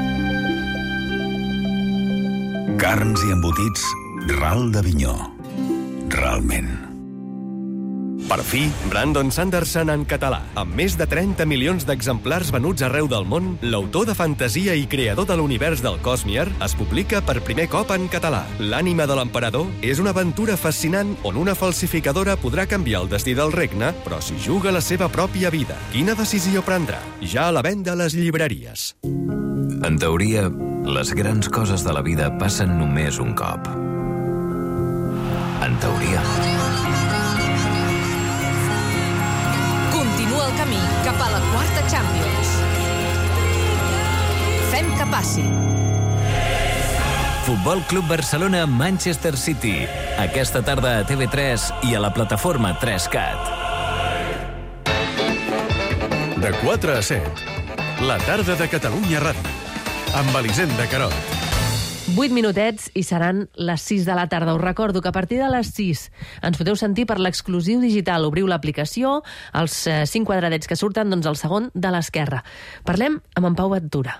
Speaker 23: Carns i embotits Ral de Vinyó. Realment.
Speaker 29: Per fi, Brandon Sanderson en català. Amb més de 30 milions d'exemplars venuts arreu del món, l'autor de fantasia i creador de l'univers del Cosmier es publica per primer cop en català. L'ànima de l'emperador és una aventura fascinant on una falsificadora podrà canviar el destí del regne, però si juga la seva pròpia vida. Quina decisió prendrà? Ja a la venda a les llibreries.
Speaker 27: En teoria, les grans coses de la vida passen només un cop. En teoria.
Speaker 25: Continua el camí cap a la quarta Champions. Fem que passi.
Speaker 27: Futbol Club Barcelona Manchester City. Aquesta tarda a TV3 i a la plataforma 3CAT.
Speaker 3: De 4 a 7. La tarda de Catalunya Ràdio. Amb Elisenda Carot.
Speaker 14: 8 minutets i seran les 6 de la tarda. Us recordo que a partir de les 6 ens podeu sentir per l'exclusiu digital. Obriu l'aplicació, els 5 quadradets que surten, doncs el segon de l'esquerra. Parlem amb en Pau Ventura.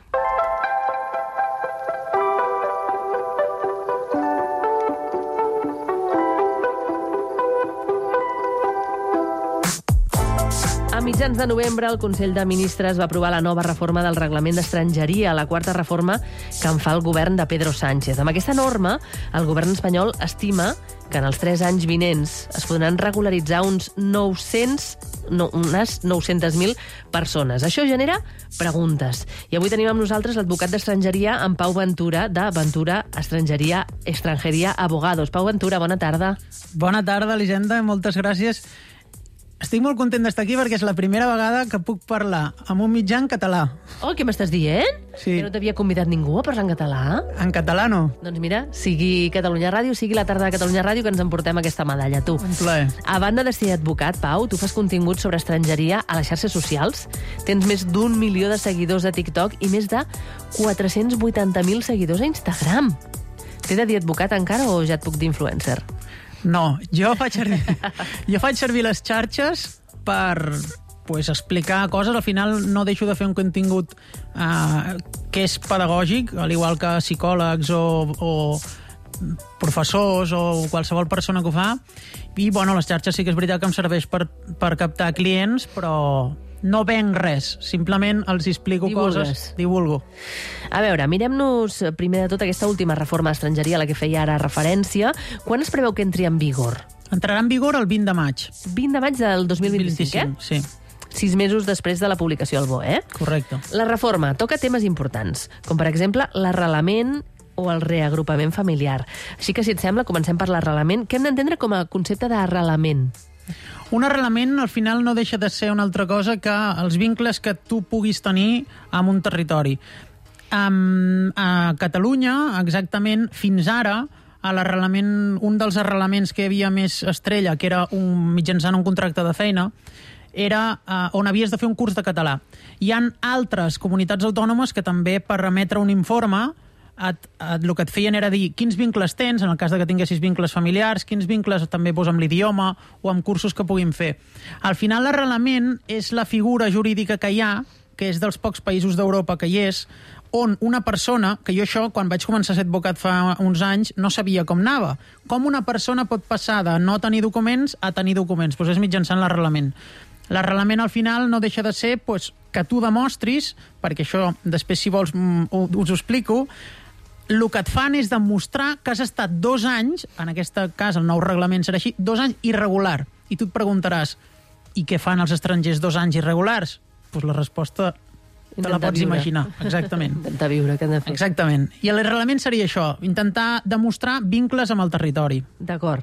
Speaker 14: A mitjans de novembre, el Consell de Ministres va aprovar la nova reforma del reglament d'estrangeria, la quarta reforma que en fa el govern de Pedro Sánchez. Amb aquesta norma, el govern espanyol estima que en els 3 anys vinents es podran regularitzar unes 900.000 persones. Això genera preguntes. I avui tenim amb nosaltres l'advocat d'estrangeria, en Pau Ventura, de Ventura Estrangeria Abogados. Pau Ventura, bona tarda.
Speaker 2: Bona tarda, Elisenda, moltes gràcies. Estic molt content d'estar aquí perquè és la primera vegada que puc parlar amb un mitjà en català.
Speaker 14: Oh, què m'estàs dient?
Speaker 2: Sí.
Speaker 14: Que no t'havia convidat ningú a parlar en català?
Speaker 2: En català no.
Speaker 14: Doncs mira, sigui Catalunya Ràdio, sigui la tarda de Catalunya Ràdio, que ens emportem aquesta medalla, tu.
Speaker 2: Un plaer.
Speaker 14: A banda de ser advocat, Pau, tu fas contingut sobre estrangeria a les xarxes socials. Tens més d'1 milió de seguidors a TikTok i més de 480.000 seguidors a Instagram. T'he de dir advocat encara o ja et puc dir influencer?
Speaker 2: No, jo faig servir les xarxes per explicar coses. Al final no deixo de fer un contingut que és pedagògic, al igual que psicòlegs o professors o qualsevol persona que ho fa. I, bueno, les xarxes sí que és veritat que em serveix per captar clients, però no venc res, simplement els explico coses. Divulgo.
Speaker 14: A veure, mirem-nos primer de tot aquesta última reforma d'estrangeria a la que feia ara referència. Quan es preveu que entri en vigor?
Speaker 2: Entrarà en vigor el 20 de maig.
Speaker 14: 20 de maig del 2025,
Speaker 2: sí.
Speaker 14: 6 mesos després de la publicació al BOE,
Speaker 2: Correcte.
Speaker 14: La reforma toca temes importants, com per exemple l'arrelament o el reagrupament familiar. Així que, si et sembla, comencem per l'arrelament. Què hem d'entendre com a concepte d'arrelament?
Speaker 2: Un arrelament, al final, no deixa de ser una altra cosa que els vincles que tu puguis tenir amb un territori. A Catalunya, exactament, fins ara, un dels arrelaments que hi havia més estrella, que era mitjançant un contracte de feina, era on havies de fer un curs de català. Hi ha altres comunitats autònomes que també, per remetre un informe, el que et feien era dir quins vincles tens, en el cas que tinguessis vincles familiars, quins vincles també amb l'idioma o amb cursos que puguin fer. Al final, l'arrelament és la figura jurídica que hi ha, que és dels pocs països d'Europa que hi és, on una persona, que jo això, quan vaig començar a ser advocat fa uns anys, no sabia com anava. Com una persona pot passar de no tenir documents a tenir documents? Doncs és mitjançant l'arrelament. L'arrelament, al final, no deixa de ser que tu demostris, perquè això, després, si vols, us ho explico, el que et fan és demostrar que has estat 2 anys, en aquest cas el nou reglament serà així, 2 anys irregular. I tu et preguntaràs, i què fan els estrangers 2 anys irregulars? Doncs la resposta te la pots imaginar. Exactament.
Speaker 14: Intentar viure, què han de fer?
Speaker 2: Exactament. I l'arrelament seria això, intentar demostrar vincles amb el territori.
Speaker 14: D'acord.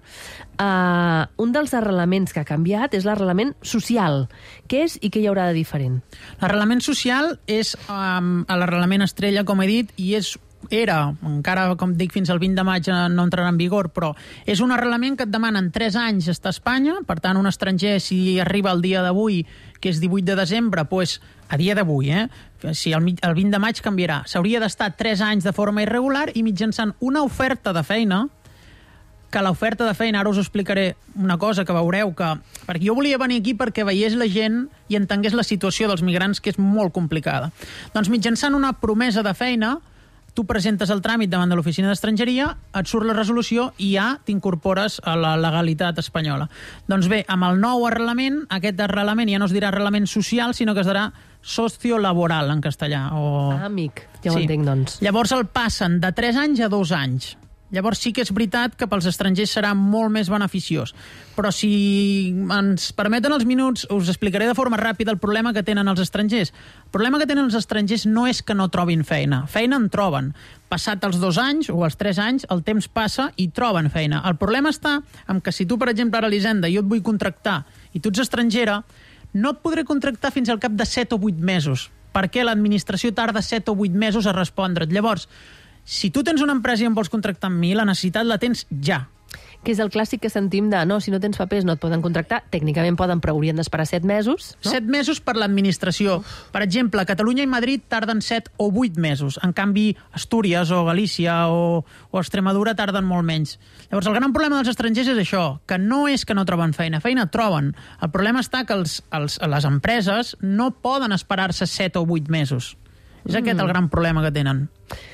Speaker 14: Un dels arrelaments que ha canviat és l'arrelament social. Què és i què hi haurà de diferent?
Speaker 2: L'arrelament social és l'arrelament estrella, com he dit, i era, encara, com dic, fins al 20 de maig no entrarà en vigor, però és un arrelament que et demanen 3 anys estar a Espanya. Per tant, un estranger, si arriba el dia d'avui, que és 18 de desembre, doncs, a dia d'avui, si el 20 de maig canviarà, s'hauria d'estar 3 anys de forma irregular i mitjançant una oferta de feina, que l'oferta de feina, ara us explicaré una cosa que veureu, perquè jo volia venir aquí perquè veiés la gent i entengués la situació dels migrants, que és molt complicada. Doncs mitjançant una promesa de feina, tu presentes el tràmit davant de l'Oficina d'Estrangeria, et surt la resolució i ja t'incorpores a la legalitat espanyola. Doncs bé, amb el nou arrelament, aquest arrelament ja no es dirà arrelament social, sinó que es dirà sociolaboral en castellà.
Speaker 14: Amic, ja ho entenc, doncs.
Speaker 2: Llavors el passen de 3 anys a 2 anys. Llavors sí que és veritat que pels estrangers serà molt més beneficiós. Però si ens permeten els minuts, us explicaré de forma ràpida el problema que tenen els estrangers. El problema que tenen els estrangers no és que no trobin feina. Feina en troben. Passat els 2 anys o els 3 anys, el temps passa i troben feina. El problema està en que si tu, per exemple, ara, Elisenda, jo et vull contractar i tu ets estrangera, no et podré contractar fins al cap de 7 o 8 mesos, perquè l'administració tarda 7 o 8 mesos a respondre't. Llavors, si tu tens una empresa i em vols contractar amb mi, la necessitat la tens ja.
Speaker 14: Que és el clàssic que sentim de, no, si no tens papers no et poden contractar. Tècnicament poden, però haurien d'esperar 7 mesos. No?
Speaker 2: 7 mesos per l'administració. Per exemple, Catalunya i Madrid tarden 7 o 8 mesos. En canvi, Astúries o Galícia o Extremadura tarden molt menys. Llavors, el gran problema dels estrangers és això, que no és que no troben feina. Feina troben. El problema està que les empreses no poden esperar-se 7 o 8 mesos. És aquest el gran problema que tenen.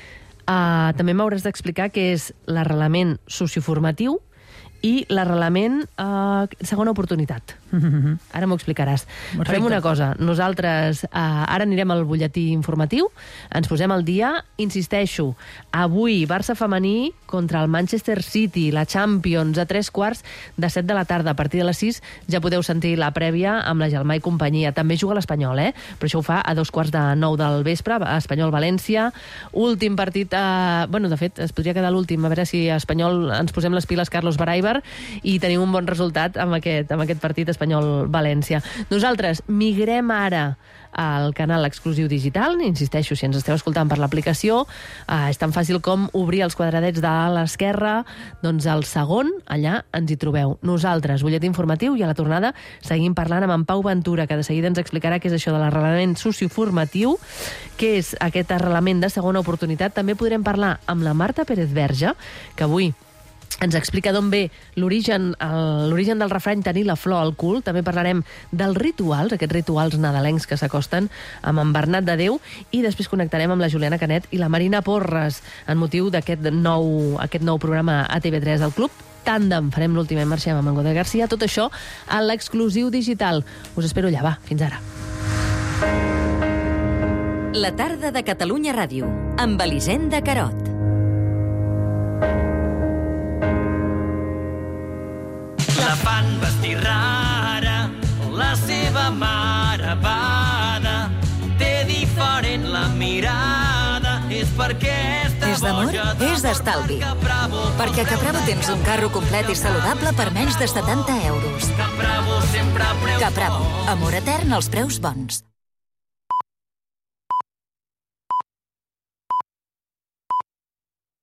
Speaker 14: També m'hauràs d'explicar què és l'arrelament socioformatiu i l'arrelament segona oportunitat. Ara m'ho explicaràs.
Speaker 2: Perfecte.
Speaker 14: Farem una cosa. Nosaltres ara anirem al butlletí informatiu, ens posem al dia. Insisteixo, avui Barça femení contra el Manchester City, la Champions, a 3:15 de la tarda. A partir de les 6 ja podeu sentir la prèvia amb la Gelmà i companyia. També juga l'Espanyol, però això ho fa a 2:45 del vespre, Espanyol-València. Últim partit, de fet, es podria quedar l'últim, a veure si Espanyol ens posem les piles Carlos Baraibar i tenim un bon resultat amb aquest partit Espanyol-València. Nosaltres migrem ara al canal exclusiu digital. Insisteixo, si ens esteu escoltant per l'aplicació, és tan fàcil com obrir els quadradets de l'esquerra, doncs al segon, allà ens hi trobeu. Nosaltres, butlletí informatiu, i a la tornada seguim parlant amb en Pau Ventura, que de seguida ens explicarà què és això de l'arrelament socioformatiu, què és aquest arrelament de segona oportunitat. També podrem parlar amb la Marta Pérez Verge, que avui ens explica d'on ve l'origen del refrany tenir la flor al cul. També parlarem dels rituals, aquests rituals nadalencs que s'acosten amb en Bernat de Déu, i després connectarem amb la Juliana Canet i la Marina Porres en motiu d'aquest nou programa a TV3 al Club Tàndem. Farem l'última i marxem amb en Godé Garcia. Tot això a l'exclusiu digital. Us espero allà, va, fins ara.
Speaker 25: La tarda de Catalunya Ràdio, amb Elisenda Carot.
Speaker 10: La fan vestir rara, la seva mare bada, té diferent la mirada, és perquè
Speaker 25: És d'amor? És d'estalvi. Perquè a Capravo tens un carro complet i saludable per menys de 70 euros. Capravo, amor etern als preus bons.